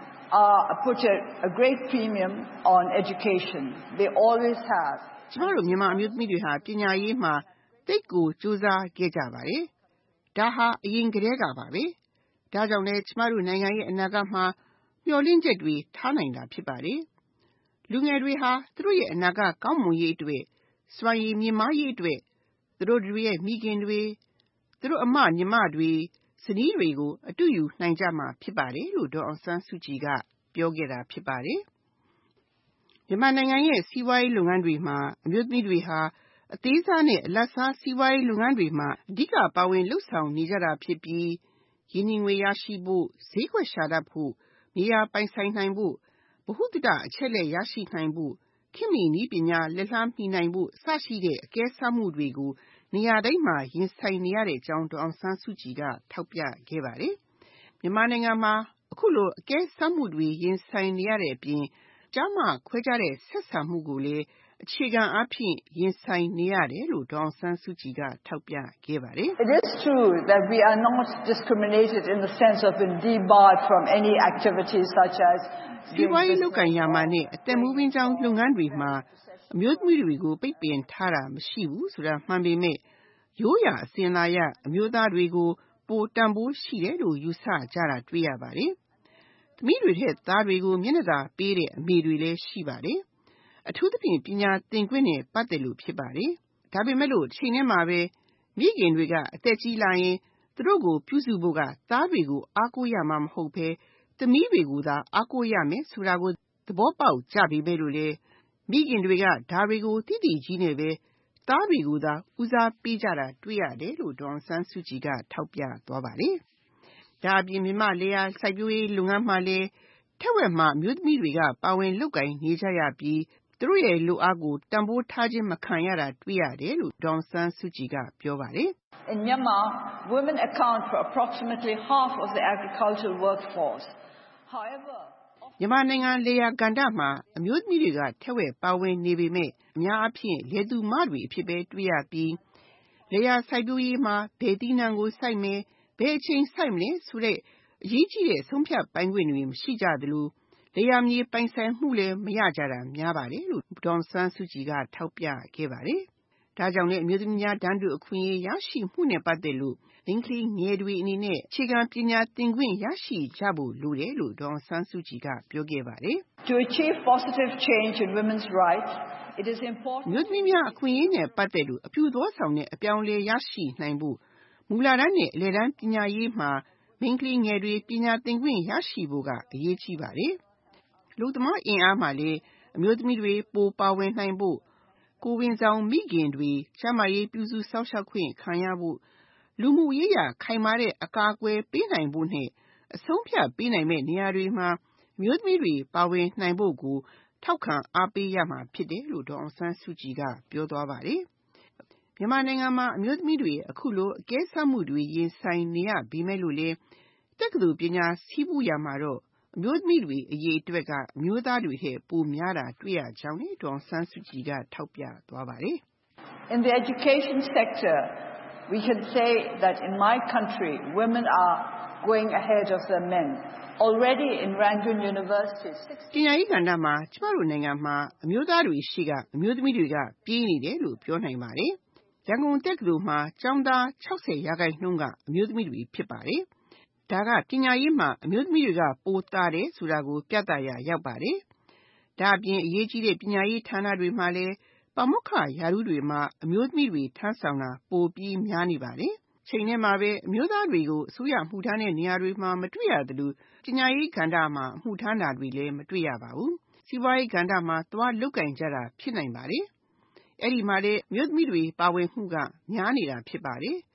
uh, put a, a great premium on education. They always have. ကျမတို့မြန်မာအမျိုးသမီးတွေဟာပညာရေးမှာသိပ်ကိုကြိုးစားခဲ့ကြပါတယ်။ဒါဟာအရင်ကတည်းကပါပဲ။ဒါကြောင့်လည်းကျမတို့နိုင်ငံရဲ့အနာဂတ်မှာမျှော်လင့်ချက်တွေထားနိုင်တာဖြစ်ပါတယ်။လူငယ်တွေဟာသူတို့ရဲ့အနာဂတ်ကောင်းမွန်ရေးအတွက်စွမ်းရည်မြင့်မားရေးအတွက်သူတို့တွေရဲ့မိခင်တွေသူတို့အမညီမတွေဇနီးတွေကိုအတူယူနိုင်ကြမှာဖြစ်ပါတယ်လို့ဒေါ်အောင်ဆန်းစုကြည်ကပြောခဲ့တာဖြစ်ပါတယ်။မြန်မာနိုင်ငံရဲ့စီးပွားရေးလုပ်ငန်းတွေမှာအမျိုးသမီးတွေဟာအသေးစားနဲ့အလတ်စားစီးပွားရေးလုပ်ငန်းတွေမှာအဓိကပါဝင်လှုပ်ဆောင်နေကြတာဖြစ်ပြီးရင်းနှီးငွေရရှိဖို့ဈေးကွက်ရှာတတ်ဖို့နေရာပိုင်ဆိုင်နိုင်ဖို့ဗဟုသုတအချက်အလက်ရရှိနိုင်ဖို့ခေတ်မီနည်းပညာလက်လှမ်းမီနိုင်ဖို့စရှိတဲ့အကဲစမ်းမှုတွေကိုနေရာတိုင်းမှာရင်ဆိုင်နေရတဲ့အကြောင်းဒေါ်အောင်ဆန်းစုကြည်ကထောက်ပြခဲ့ပါတယ်။မြန်မာနိုင်ငံမှာအခုလိုအကဲစမ်းမှုတွေရင်ဆိုင်နေရတဲ့အပြင်ကျားမခွဲခြားတဲ့ဆက်ဆံမှုကိုလည်းအခြေခံအားဖြင့်ရင်ဆိုင်နေရတယ်လို့ဒေါ်အောင်ဆန်းစုကြည်ကထောက်ပြခဲ့ပါတယ်။ It is true that we are not discriminated in the sense of being debarred from any activities such as စီးပွားရေးလုပ်ကိုင်ရမှာနဲ့အသက်မွေးဝမ်းကြောင်းလုပ်ငန်းတွေမှာအမျိုးသမီးတွေကိုပိတ်ပင်ထားတာမရှိဘူးဆိုတာမှန်ပေမဲ့ရိုးရာအစဉ်လာရအမျိုးသားတွေကိုပိုတန်ဖိုးရှိတယ်လို့ယူဆကြတာတွေ့ရပါတယ်။သမီးတွေထက်သားတွေကိုမျက်နှာသာပေးတဲ့အမေတွေလည်းရှိပါတယ်။အထူးသဖြင့်ပညာသင်ခွင့်နဲ့ပတ်သက်လို့ဖြစ်ပါတယ်။ဒါပေမဲ့လို့ချိန်ထဲမှာပဲမိခင်တွေကအသက်ကြီးလာရင်သူတို့ကိုပြုစုဖို့ကသားတွေကိုအားကိုးရမှာမဟုတ်ဘဲသမီးတွေကိုသာအားကိုးရမယ်ဆိုတာကိုသဘောပေါက်ကြပေမဲ့လို့လေမိခင်တွေကဒါတွေကိုတိတိကြီးနဲ့ပဲသားတွေကိုသာဦးစားပေးကြတာတွေ့ရတယ်လို့ဒေါ်အောင်ဆန်းစုကြည်ကထောက်ပြသွားပါတယ်။ဒါအပြင်မြန်မာလေယာစိုက်ပျိုးရေးလုပ်ငန်းမှာလည်းထက်ဝက်မှအမျိုးသမီးတွေကပါဝင်လုပ်ကိုင်နေကြရပြီးသူတို့ရဲ့လုပ်အားကိုတန်ဖိုးထားခြင်းမခံရတာတွေ့ရတယ်လို့ဒေါ်အောင်ဆန်းစုကြည်ကပြောပါတယ်။ In Myanmar, women account for approximately half of the agricultural workforce. However, မြန်မာနိုင်ငံလေယာကဏ္ဍမှာအမျိုးသမီးတွေကထက်ဝက်ပါဝင်နေပေမဲ့အများအားဖြင့်လယ်သူမတွေအဖြစ်ပဲတွေ့ရပြီးလေယာစိုက်ပျိုးရေးမှာဘယ်သီးနှံကိုစိုက်မယ်ဘယ်အချိန်စိုက်မလဲဆိုတဲ့အရေးကြီးတဲ့ဆုံးဖြတ်ပိုင်ခွင့်တွေမရှိကြသလိုလေယာမြေပိုင်ဆိုင်မှုလည်းမရကြတာများပါတယ်လို့ဒေါ်အောင်ဆန်းစုကြည်ကထောက်ပြခဲ့ပါတယ်။ဒါကြောင့်လည်းအမျိုးသမီးများတန်းတူအခွင့်အရေးရရှိမှုနဲ့ပတ်သက်လို့မိန်းကလေးငယ်တွေအနေနဲ့အခြေခံပညာသင်ခွင့်ရရှိကြဖို့လိုတယ်လို့ဒေါ်အောင်ဆန်းစုကြည်ကပြောခဲ့ပါတယ်။ To achieve positive change in women's rights, it is important မြို့သမီးများအခွင့်အရေးနဲ့ပတ်သက်လို့အပြုသဘောဆောင်တဲ့အပြောင်းအလဲရရှိနိုင်ဖို့မူလတန်းနဲ့အလယ်တန်းပညာရေးမှာမိန်းကလေးငယ်တွေပညာသင်ခွင့်ရရှိဖို့ကအရေးကြီးပါတယ်။လူသမားအင်အားမှာလည်းအမျိုးသမီးတွေပိုပါဝင်နိုင်ဖို့ကိုယ်ဝန်ဆောင်မိခင်တွေကျန်းမာရေးပြုစုစောင့်ရှောက်ခွင့်ခံရဖို့လူမှုရေးရာခိုင်မာတဲ့အကာအကွယ်ပေးနိုင်ဖို့နဲ့အဆုံးဖြတ်ပေးနိုင်မဲ့နေရာတွေမှာအမျိုးသမီးတွေပါဝင်နိုင်ဖို့ကိုထောက်ခံအားပေးရမှာဖြစ်တယ်လို့ဒေါ်အောင်ဆန်းစုကြည်ကပြောသွားပါတယ်။မြန်မာနိုင်ငံမှာအမျိုးသမီးတွေအခုလိုအကဲစမ်းမှုတွေရင်ဆိုင်နေရပြီးမဲ့လို့လေတက္ကသိုလ်ပညာစီးပူးရမှာတော့အမျိုးသမီးတွေအရေးအတွက်ကအမျိုးသားတွေထက်ပိုများတာတွေ့ရကြောင်းနဲ့ဒေါ်အောင်ဆန်းစုကြည်ကထောက်ပြသွားပါတယ်။ In the education sector, we can say that in my country, women are going ahead of the men. Already in Rangoon University, ပညာရေးကဏ္ဍမှာကျမတို့နိုင်ငံမှာအမျိုးသားတွေရှိကအမျိုးသမီးတွေကပြေးနေတယ်လို့ပြောနိုင်ပါတယ်။ရန်ကုန်တက္ကသိုလ်မှာကျောင်းသား၆၀ရာခိုင်နှုန်းကအမျိုးသမီးတွေဖြစ်ပါတယ်။ဒါကပညာရေးမှာအမျိုးသမီးတွေကပိုသာတယ်ဆိုတာကိုပြသရာရောက်ပါတယ်။ဒါအပြင်အရေးကြီးတဲ့ပညာရေးဌာနတွေမှာလည်းပါမောက္ခရာထူးတွေမှာအမျိုးသမီးတွေထမ်းဆောင်တာပိုပြီးများနေပါတယ်။ချိန်ထဲမှာပဲအမျိုးသားတွေကိုအစိုးရမှုထမ်းတဲ့နေရာတွေမှာမတွေ့ရသလိုပညာရေးကဏ္ဍမှာအမှုထမ်းတာတွေလည်းမတွေ့ရပါဘူး။စီးပွားရေးကဏ္ဍမှာသွားလုပ်ကင်ကြတာဖြစ်နိုင်ပါတယ်။အဲ့ဒီမှာလည်းအမျိုးသမီးတွေပါဝင်မှုကများနေတာဖြစ်ပါတယ်။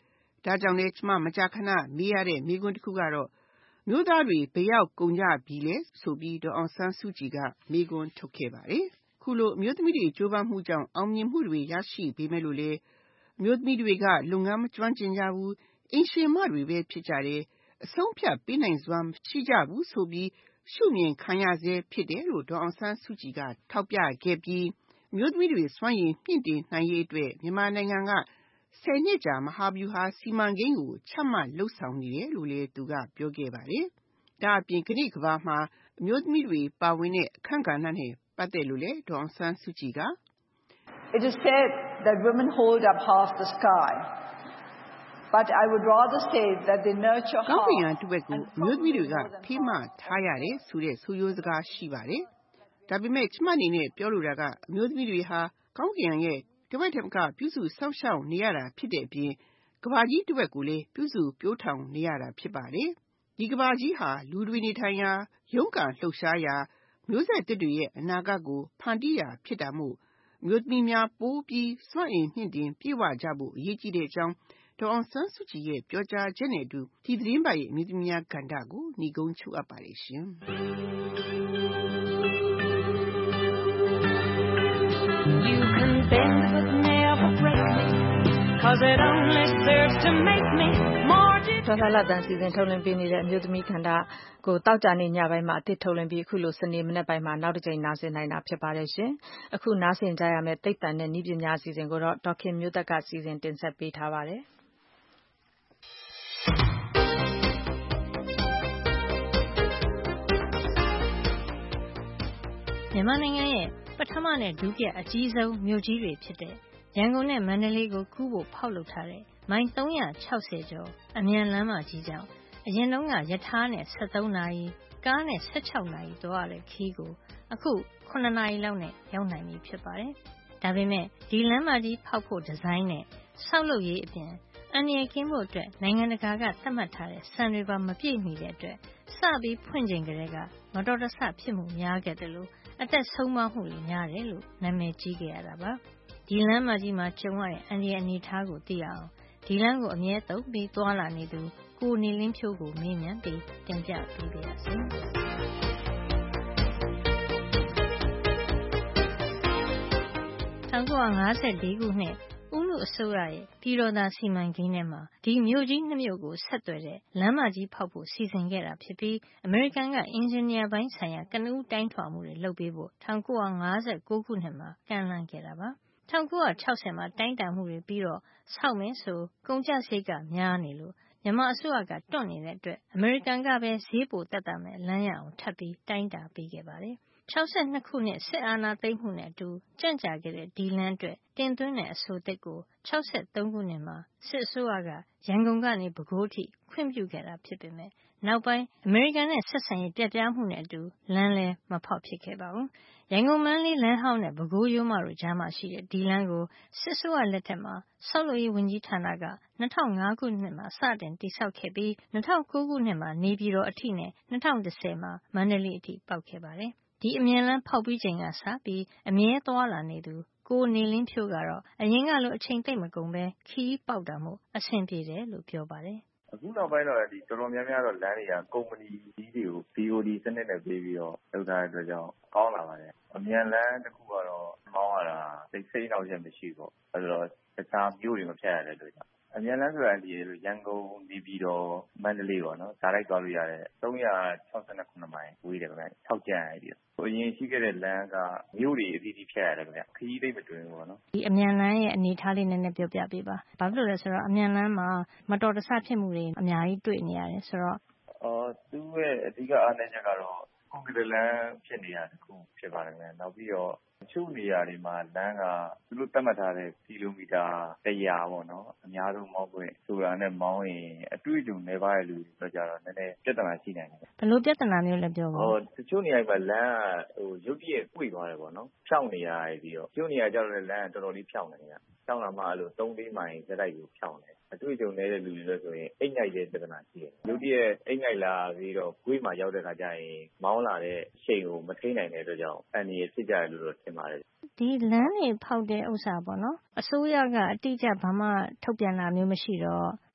ဒါကြောင့်လဲကျမမကြာခဏမေးရတဲ့မေးခွန်းတစ်ခုကတော့မျိုးသားတွေဘယ်ရောက်ကုန်ကြပြီလဲဆိုပြီးဒေါ်အောင်ဆန်းစုကြည်ကမေးခွန်းထုတ်ခဲ့ပါတယ်။ခုလိုမျိုးသမီးတွေကြိုးပမ်းမှုကြောင့်အောင်မြင်မှုတွေရရှိပေမဲ့လို့လေမျိုးသမီးတွေကလုပ်ငန်းမကျွမ်းကျင်ကြဘူးအိမ်ရှင်မတွေပဲဖြစ်ကြတယ်အဆုံးဖြတ်ပေးနိုင်စွမ်းမရှိကြဘူးဆိုပြီးရှုမြင်ခံရစေဖြစ်တယ်လို့ဒေါ်အောင်ဆန်းစုကြည်ကထောက်ပြခဲ့ပြီးမျိုးသမီးတွေစွမ်းရည်မြင့်တင်နိုင်ရေးအတွက်မြန်မာနိုင်ငံကဆယ်နှစ်ကြာမဟာဗျူဟာစီမံကိန်းကိုချမှတ်လှုပ်ဆောင်နေတယ်လို့လည်းသူကပြောခဲ့ပါတယ်။ဒါအပြင်ကနေ့ကမ္ဘာမှာအမျိုးသမီးတွေပါဝင်တဲ့အခန်းကဏ္ဍနဲ့ပတ်သက်လို့လည်းဒေါ်အောင်ဆန်းစုကြည်က It is said that women hold up half the sky, but I would rather say that they nurture half. ကောင်းကင်ယံတစ်ဝက်ကိုအမျိုးသမီးတွေကဖေးမထားရတယ်ဆိုတဲ့ဆိုရိုးစကားရှိပါတယ်။ဒါပေမဲ့ကျမအနေနဲ့ပြောလိုတာကအမျိုးသမီးတွေဟာကောင်းကင်ယံရဲ့တဝက်ထက်မကပြုစုစောင့်ရှောက်နေရတာဖြစ်တဲ့အပြင်ကဘာကြီးတစ်ဝက်ကိုလည်းပြုစုပြိုးထောင်နေရတာဖြစ်ပါတယ်။ဒီကဘာကြီးဟာလူတွေနေထိုင်ရာရုန်းကန်လှုပ်ရှားရာမျိုးဆက်တစ်တွေရဲ့အနာဂတ်ကိုဖန်တီးရာဖြစ်တာမို့မျိုးသမီးများပိုးပြီးစွန့်အင်မြင့်တင်ပြေဝကြဖို့အရေးကြီးတဲ့အကြောင်းဒေါ်အောင်ဆန်းစုကြည်ရဲ့ပြောကြားချက်နဲ့အတူဒီသတင်းပတ်ရဲ့အမျိုးသမီးများကဏ္ဍကိုညီကုန်းချုပ်အပ်ပါတယ်ရှင်။ You can bend but never break me, 'cause it only serves to make me more determined. ဒေါ်လာလာတန်စီစဉ်ထုတ်လွှင့်ပေးနေတဲ့အမျိုးသမီးခန္ဓာကိုတောက်ကြနေညပိုင်းမှာအသစ်ထုတ်လွှင့်ပြီးအခုလိုစနေမနေ့ပိုင်းမှာနောက်တစ်ချိန်နားဆင်နိုင်တာဖြစ်ပါတယ်ရှင်။အခုနားဆင်ကြရမယ့်သိပ္ပံနဲ့နည်းပညာအစီအစဉ်ကိုတော့ဒေါက်ခင်မျိုးသက်ကစီစဉ်တင်ဆက်ပေးထားပါတယ်။မြန်မာနိုင်ငံရဲ့ပထမနဲ့ဒုတိယအကြီးဆုံးမြို့ကြီးတွေဖြစ်တဲ့ရန်ကုန်နဲ့မန္တလေးကိုကူးဖို့ဖောက်လုပ်ထားတဲ့မိုင်သုံးရာခြောက်ဆယ်ကျော်အမြန်လမ်းမကြီးကြောင့်အရင်တုန်းကရထားနဲ့၁၃နာရီကားနဲ့၁၆နာရီသွားရတဲ့ခီးကိုအခုခုနှစ်နာရီလောက်နဲ့ရောက်နိုင်ပြီဖြစ်ပါတယ်။ဒါပေမဲ့ဒီလမ်းမကြီးဖောက်ဖို့ဒီဇိုင်းနဲ့ဆောက်လုပ်ရေးအပြင်အန္တရာယ်ကင်းဖို့အတွက်နိုင်ငံတကာကသတ်မှတ်ထားတဲ့စံတွေပါမပြည့်မီတဲ့အတွက်စပြီးဖွင့်ချိန်ကလေးကမတော်တဆဖြစ်မှုများခဲ့တယ်လို့အသက်ဆုံးမမှုတွေများတယ်လို့နာမည်ကြီးခဲ့ရတာပါ။ဒီလမ်းမကြီးမှာကျုံရတဲ့အန္တရာယ်အနေအထားကိုသိရအောင်ဒီလမ်းကိုအမြဲသုံးပြီးသွားလာနေသူကိုနေလင်းဖြိုးကိုမေးမြန်းပြီးတင်ပြပေးပါရစေ။၁၉၅၄ခုနှစ်ဦးနုအစိုးရရဲ့ပြည်တော်သာစီမံကိန်းထဲမှာဒီမြို့ကြီးနှစ်မြို့ကိုဆက်သွယ်တဲ့လမ်းမကြီးဖောက်ဖို့စီစဉ်ခဲ့တာဖြစ်ပြီးအမေရိကန်ကအင်ဂျင်နီယာပိုင်းဆိုင်ရာကနဦးတိုင်းထွာမှုတွေလုပ်ပေးဖို့၁၉၅၉ခုနှစ်မှာကမ်းလှမ်းခဲ့တာပါ။၁၉၆၀မှာတိုင်းတာမှုတွေပြီးတော့ဆောက်မယ်ဆိုကုန်ကျစရိတ်ကများနေလို့မြန်မာအစိုးရကတွန့်နေတဲ့အတွက်အမေရိကန်ကပဲဈေးပိုသက်သာမဲ့လမ်းရအောင်ထပ်ပြီးတိုင်းတာပေးခဲ့ပါတယ်။၆၂ခုနှစ်စစ်အာဏာသိမ်းမှုနဲ့အတူကြန့်ကြာခဲ့တဲ့ဒီလမ်းအတွက်တင်သွင်းတဲ့အဆိုသစ်ကို၆၃ခုနှစ်မှာစစ်အစိုးရကရန်ကုန်ကနေပဲခူးထိခွင့်ပြုခဲ့တာဖြစ်ပေမဲ့နောက်ပိုင်းအမေရိကန်နဲ့ဆက်ဆံရေးပြတ်ပြားမှုနဲ့အတူလမ်းလည်းမဖောက်ဖြစ်ခဲ့ပါဘူး။ရန်ကုန်မန္တလေးလမ်းဟောင်းနဲ့ပဲခူးရိုးမတို့ကြားမှာရှိတဲ့ဒီလမ်းကိုစစ်အစိုးရလက်ထက်မှာဆောက်လုပ်ရေးဝန်ကြီးဌာနက၂၀၀၅ခုနှစ်မှာစတင်တည်ဆောက်ခဲ့ပြီး၂၀၀၉ခုနှစ်မှာနေပြည်တော်အထိနဲ့၂၀၁၀မှာမန္တလေးအထိပေါက်ခဲ့ပါတယ်။ဒီအမြန်လမ်းဖောက်ပြီးချိန်ကစပြီးအမြဲသွားလာနေသူကိုနေလင်းဖြိုးကတော့အရင်ကလိုအချိန်သိပ်မကုန်ပဲခီးပေါက်တာမို့အဆင်ပြေတယ်လို့ပြောပါတယ်။အခုနောက်ပိုင်းတော့ဒီတော်တော်များများတော့လမ်းတွေကကုမ္ပဏီကြီးတွေကို B O D စနစ်နဲ့ပေးပြီးတော့လုပ်ထားတဲ့အတွက်ကြောင့်ကောင်းလာပါတယ်။အမြန်လမ်းတစ်ခုကတော့မောင်းရတာစိတ်စိတ်နောက်ချက်မရှိဘူး။အဲဒါတော့တခြားမြို့တွေမဖြတ်ရတဲ့အတွက်ကြောင့်အမြန်လမ်းဆိုတာဒီရန်ကုန်နေပြည်တော်မန္တလေးပေါ့နော်။ဒါလိုက်သွားလို့ရတဲ့သုံးရာခြောက်ဆယ်ခုမိုင်ဝေးတယ်ခင်ဗျ။၆ကျန်ရည်ပြီးအရင်ရှိခဲ့တဲ့လမ်းကမြို့တွေအသီးသီးဖြတ်ရတယ်ခင်ဗျ။ခရီးသိပ်မတွင်ဘူးပေါ့နော်။ဒီအမြန်လမ်းရဲ့အနေအထားလေးနည်းနည်းပြောပြပေးပါ။ဘာဖြစ်လို့လဲဆိုတော့အမြန်လမ်းမှာမတော်တဆဖြစ်မှုတွေအများကြီးတွေ့နေရတယ်ဆိုတော့အော်သူ့ရဲ့အဓိကအားနည်းချက်ကတော့ကွန်ကရစ်လမ်းဖြစ်နေတာတခုဖြစ်ပါတယ်ခင်ဗျ။နောက်ပြီးတော့တချို့နေရာတွေမှာလမ်းကသူတို့သတ်မှတ်ထားတဲ့ကီလိုမီတာတရာပေါ့နော်အများဆုံးမောင်းခွင့်ဆိုတာနဲ့မောင်းရင်အတွေ့အကြုံနည်းပါးတဲ့လူတွေကြတော့နည်းနည်းပြဿနာရှိနိုင်တယ်ဘယ်လိုပြဿနာမျိုးလဲပြောပါဦးဟောတချို့နေရာမှာလမ်းကဟိုရုပ်တရက်ပွေသွားတယ်ပေါ့နော်ဖြောင်းနေရပြီးတော့တချို့နေရာကျတော့လမ်းကတော်တော်လေးဖြောင်းနေတယ်ဖြောင်းလာမှအဲ့လိုသုံးလေးမိုင်စက်တိုက်ကိုဖြောင်းတယ်အတွေ့အကြုံနေတဲ့လူတွေလို့ဆိုရင်အိတ်ငိုက်တဲ့ပြဿနာရှိတယ်ရုပ်တရက်အိတ်ငိုက်လာပြီးတော့ကွေးမှရောက်တဲ့ခါကျရင်မောင်းလာတဲ့ချိန်ကိုမထိနိုင်တဲ့အတွက်ကြောင့်အန်ဒီရဖြစ်ကြတယ်လို့တော့ထင်ပါတယ်ဒီလမ်းတွေဖောက်တဲ့ဥစ္စာပေါ့နော်အစိုးရကအတိအကျဘာမှထုတ်ပြန်တာမျိုးမရှိတော့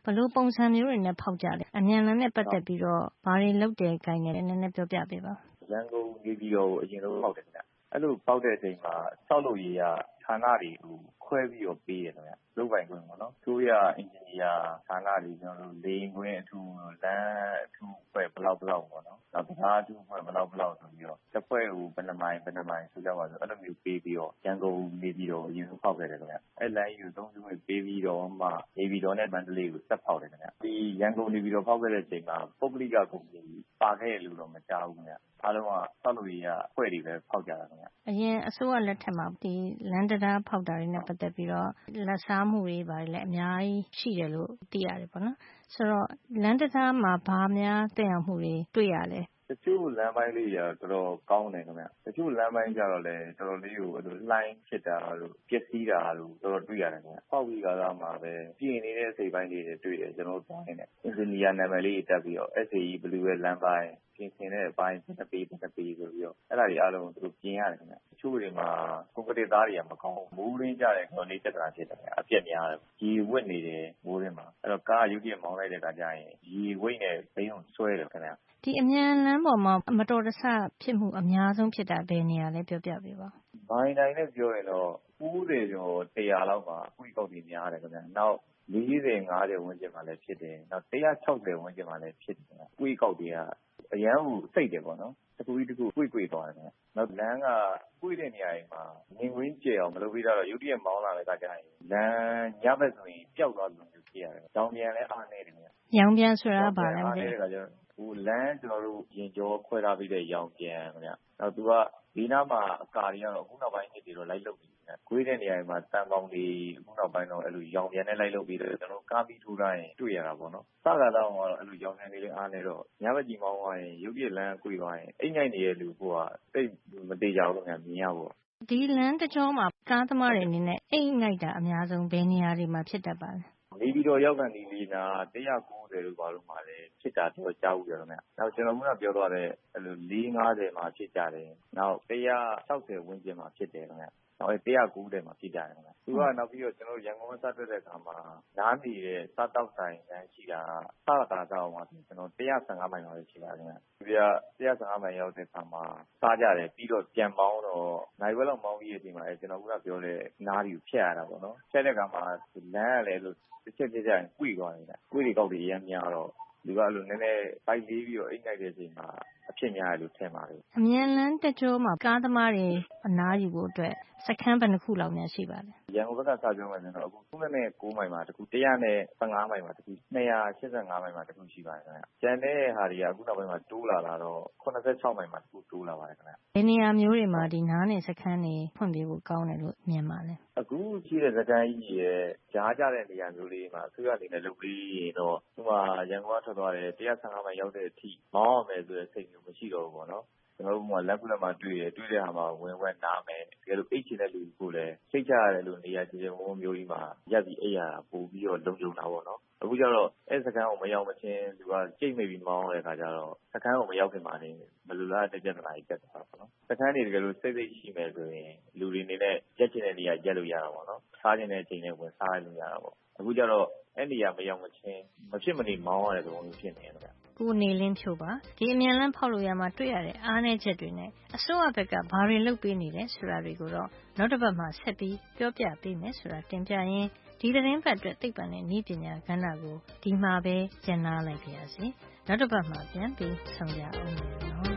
ဘယ်လိုပုံစံမျိုးတွေနဲ့ဖောက်ကြလဲအမြန်လမ်းနဲ့ပတ်သက်ပြီးတော့ဘာတွေလုပ်တယ်ကိုင်တယ်နည်းနည်းပြောပြပေးပါရန်ကုန်နေပြည်တော်ကိုအရင်ဆုံးပေါက်တယ်ခင်ဗျအဲ့လိုပေါက်တဲ့အချိန်မှာစောက်လို့ရေးရဌာနတွေကိုခွဲပြီးတော့ပေးတယ်ခင်ဗျလုပ်ပိုင်ခွင့်ပေါ့နော်သူရအင်ဂျင်နီယာဌာနတွေကျွန်တော်တို့လေရင်ခွင့်အထူးလမ်းအထူးဖွဲ့ဘလောက်ဘလောက်ပေါ့နော်နောက်ဗမာအထူးဖွဲ့ဘလောက်ဘလောက်ဆိုပြီးတော့တစ်ဖွဲ့ကိုဘယ်နှမိုင်ဘယ်နှမိုင်ဆိုကြပါဆိုအဲ့လိုမျိုးပေးပြီးတော့ရန်ကုန်နေပြည်တော်အရင်ဆုံးပေါက်ခဲ့တယ်ခင်ဗျအဲ့လမ်းကြီးကိုသုံးစုပေးပြီးတော့မှနေပြည်တော်နဲ့မန္တလေးကိုဆက်ပေါက်တယ်ခင်ဗျဒီရန်ကုန်နေပြည်တော်ပေါက်ခဲ့တဲ့အချိန်မှာပုဂ္ဂလိကကုမ္ပဏီပါခဲ့လို့တော့မကြားဘူးခင်ဗျအားလုံးကစောက်လို့ရအဖွဲ့တွေပဲဖောက်ကြတာခင်ဗျအရင်အစိုးရလက်ထက်မှာဒီလန်ဒတာဖောက်တာတွေနဲ့ပတ်သက်ပြီးတော့လက်စားမှုတွေပါတယ်လည်းအများကြီးရှိတယ်လို့သိရတယ်ပေါ့နော်ဆိုတော့လန်ဒတာမှာဘာများတက်ရောက်မှုတွေတွေ့ရလဲတချို့လမ်းပိုင်းလေးတွေတော်တော်ကောင်းတယ်ခင်ဗျတချို့လမ်းပိုင်းကြတော့လည်းတော်တော်လေးကိုအဲ့လိုလှိုင်းဖြစ်တာလို့ပျက်စီးတာလို့တော်တော်တွေ့ရတယ်ခင်ဗျပေါက်ပြီးကားမှာပဲပြင်နေတဲ့အစိပ်ပိုင်းတွေတွေ့တယ်ကျွန်တော်တို့တိုင်းနဲ့အင်ဂျင်နီယာနာမည်လေးတက်ပြီးတော့ S A E Blue ရဲ့လမ်းပိုင်းပြင်ဆင်တဲ့အပိုင်းတစ်ပေတစ်ပေဆိုပြီးတော့အဲ့ဒါတွေအားလုံးသူတို့ပြင်ရတယ်ခင်ဗျတချို့တွေမှာကွန်ကရစ်သားတွေကမကောင်းဘူးမိုးရင်းကြတဲ့ခေါင်းလေးတက်တာဖြစ်တယ်အပြက်များတယ်ရေဝစ်နေတယ်မိုးရင်းမှာအဲ့တော့ကားရုပ်ပြမောင်းလိုက်တဲ့အခါကျရင်ရေဝိတ်နဲ့ဘိန်းကိုဆွဲတယ်ခင်ဗျဒီအမြန်လမ်းပေါ်မှာမတော်တဆဖြစ်မှုအများဆုံးဖြစ်တာဘယ်နေရာလဲပြောပြပေးပါမိုင်းတိုင်းနဲ့ပြောရင်တော့၉၀ကျော်၁၀၀လောက်မှာအကွေးကောက်တွေများတယ်ခင်ဗျနောက်၄၀ ၅၀ဝန်းကျင်မှာလည်းဖြစ်တယ်နောက်၁၆၀ဝန်းကျင်မှာလည်းဖြစ်တယ်အကွေးကောက်တွေကအရန်ကိုစိတ်တယ်ပေါ့နော်တကူကြီးတကူကွေ့ကွေ့သွားတယ်ခင်ဗျနောက်လမ်းကကွေ့တဲ့နေရာတွေမှာငင်ဝင်းကျဲအောင်မလုပ်ပြီးတော့ရုတ်တရက်မောင်းလာတဲ့အခါကျရင်လမ်းညဘက်ဆိုရင်ပျောက်သွားလို့မျိုးဖြစ်ရတယ်။ကြောင်ပြန်လည်းအားနေတယ်ခင်ဗျ။ရောင်ပြန်ဆိုတာဘာလဲမသိဘူး။ဟိုလမ်းကျွန်တော်တို့ရင်ကျော်ခွဲထားပြီးတဲ့ရောင်ပြန်ခင်ဗျ။နောက်သူကဒီနားမှာအကာတွေကတော့အခုနောက်ပိုင်းနှစ်တွေတော့လိုက်လုပ်ပြီးတယ်။ခွေးတဲ့နေရာမှာတန်ပေါင်းတွေအခုနောက်ပိုင်းတော့အဲ့လိုရောင်ပြန်နဲ့လိုက်လုပ်ပြီးတော့ကျွန်တော်ကားပြီးထိုးထားရင်တွေ့ရတာပေါ့နော်။စကားတော့ကတော့အဲ့လိုရောင်ပြန်လေးအားနေတော့ညဘက်ကြီးမောင်းသွားရင်ရုပ်ပြလမ်းကွေ့သွားရင်အိမ်ငိုက်နေတဲ့လူကတိတ်မတေချာဘူးလို့မြင်ရပေါ့။ဒီလမ်းတကြောမှာကားသမားတွေအနေနဲ့အိမ်ငိုက်တာအများဆုံးဘယ်နေရာတွေမှာဖြစ်တတ်ပါလဲ။နေပြည်တော်ရောက်ကန်ဒီလီနာ၁၉၀လို့ဘာလို့မှလည်းဖြစ်တာတော့ကြားဘူးရတော့ခင်ဗျ။နောက်ကျွန်တော်ကပြောသွားတဲ့အဲ့လို၄၅၀မှာဖြစ်ကြတယ်။နောက်၁၆၀ဝန်းကျင်မှာဖြစ်တယ်ခင်ဗျ။နောက်၁၉၀မှာဖြစ်ကြတယ်ခင်ဗျ။သူကနောက်ပြီးတော့ကျွန်တော်ရန်ကုန်မှာစတက်တဲ့အခါမှာနားနေတဲ့စားတောက်ဆိုင်တန်းရှိတာစကားတော့မှာကျွန်တော်၁၁၅မိုင်လောက်ရှိပါခင်ဗျ။ဒီက၁၁၅မိုင်ရောက်တဲ့အခါမှာစားကြတယ်ပြီးတော့ပြန်ပေါင်းတော့နိုင်ဝဲလောက်မောင်းပြီးတဲ့အချိန်မှာကျွန်တော်ကပြောတဲ့နားတွေကိုဖျက်ရတာပေါ့နော်။ဖျက်တဲ့အခါမှာလမ်းကလည်းလို့တစ်ချက်တစ်ချက်ကွေ့သွားနေတာ။ကွေ့တွေကောက်တွေအများများတော့ဒီကအဲ့လိုနည်းနည်းပိုက်လေးပြီးတော့အိတ်လိုက်တဲ့အချိန်မှာအဖြစ်များတယ်လို့ထင်ပါတယ်။အမြန်လမ်းတစ်ကြောမှာကားသမားတွေအနားယူဖို့အတွက်စခန်းဘယ်နှခုလောက်များရှိပါလဲ။ရန်ကုန်ဘက်ကစပြောမယ်ဆိုတော့အခု၃၉မိုင်မှာတစ်ခု၁၁၅မိုင်မှာတစ်ခု၂၈၅မိုင်မှာတစ်ခုရှိပါတယ်ခင်ဗျ။ကျန်တဲ့ဟာတွေကအခုနောက်ပိုင်းမှာတိုးလာလာတော့၇၆မိုင်မှာတစ်ခုတိုးလာပါတယ်ခင်ဗျ။ဘယ်နေရာမျိုးတွေမှာဒီနားနေစခန်းတွေဖွင့်ပြဖို့ကောင်းတယ်လို့မြင်ပါလဲ။အခုရှိတဲ့စခန်းကြီးရဲ့ကြားကြတဲ့နေရာမျိုးလေးမှာအစိုးရအနေနဲ့လုပ်ပြီးရင်တော့ဒီမှာရန်ကုန်ကထွက်သွားတယ်၁၁၅မိုင်ရောက်တဲ့အထိမောင်းရမယ်ဆိုတဲ့စိတ်မျိုးမရှိတော့ဘူးပေါ့နော်။ကျွန်တော်တို့ကလက်ကူလက်မှာတွေ့ရတွေ့တဲ့ဟာမှာဝင်ဝက်နားမယ်တကယ်လို့အိတ်ချင်တဲ့လူကိုလည်းစိတ်ချရတယ်လို့နေရာကျေကျေဝန်းမျိုးကြီးမှာရက်ပြီးအိတ်ရတာပို့ပြီးတော့လုံခြုံတာပေါ့နော်အခုကျတော့အဲစကန်ကိုမရောက်မချင်းသူကကြိတ်မိပြီးမောင်းတဲ့အခါကျတော့စကန်ကိုမရောက်ခင်မှာနေမလူလားတဲ့ပြဿနာကြီးတက်တာပေါ့နော်စကန်တွေတကယ်လို့စိတ်စိတ်ရှိမယ်ဆိုရင်လူတွေနေနဲ့ရက်ချင်တဲ့နေရာရက်လို့ရတာပေါ့နော်စားချင်တဲ့အချိန်နဲ့ဝင်စားလို့ရတာပေါ့အခုကျတော့အဲ့နေရာမရောက်မချင်းမဖြစ်မနေမောင်းရတဲ့သဘောမျိုးဖြစ်နေတယ်ကိုနေလင်းဖြိုပါဒီအမြန်လမ်းဖောက်လို့ရမှာတွေ့ရတဲ့အားနည်းချက်တွေနဲ့အစိုးရဘက်ကဘာတွေလုပ်ပေးနေလဲဆိုတာတွေကိုတော့နောက်တစ်ပတ်မှာဆက်ပြီးပြောပြပေးမယ်ဆိုတာတင်ပြရင်းဒီသတင်းပတ်အတွက်သိပ္ပံနဲ့နည်းပညာကဏ္ဍကိုဒီမှာပဲကျန်နာလိုက်ပါရစေနောက်တစ်ပတ်မှာပြန်ပြီးဆုံကြအောင်နော်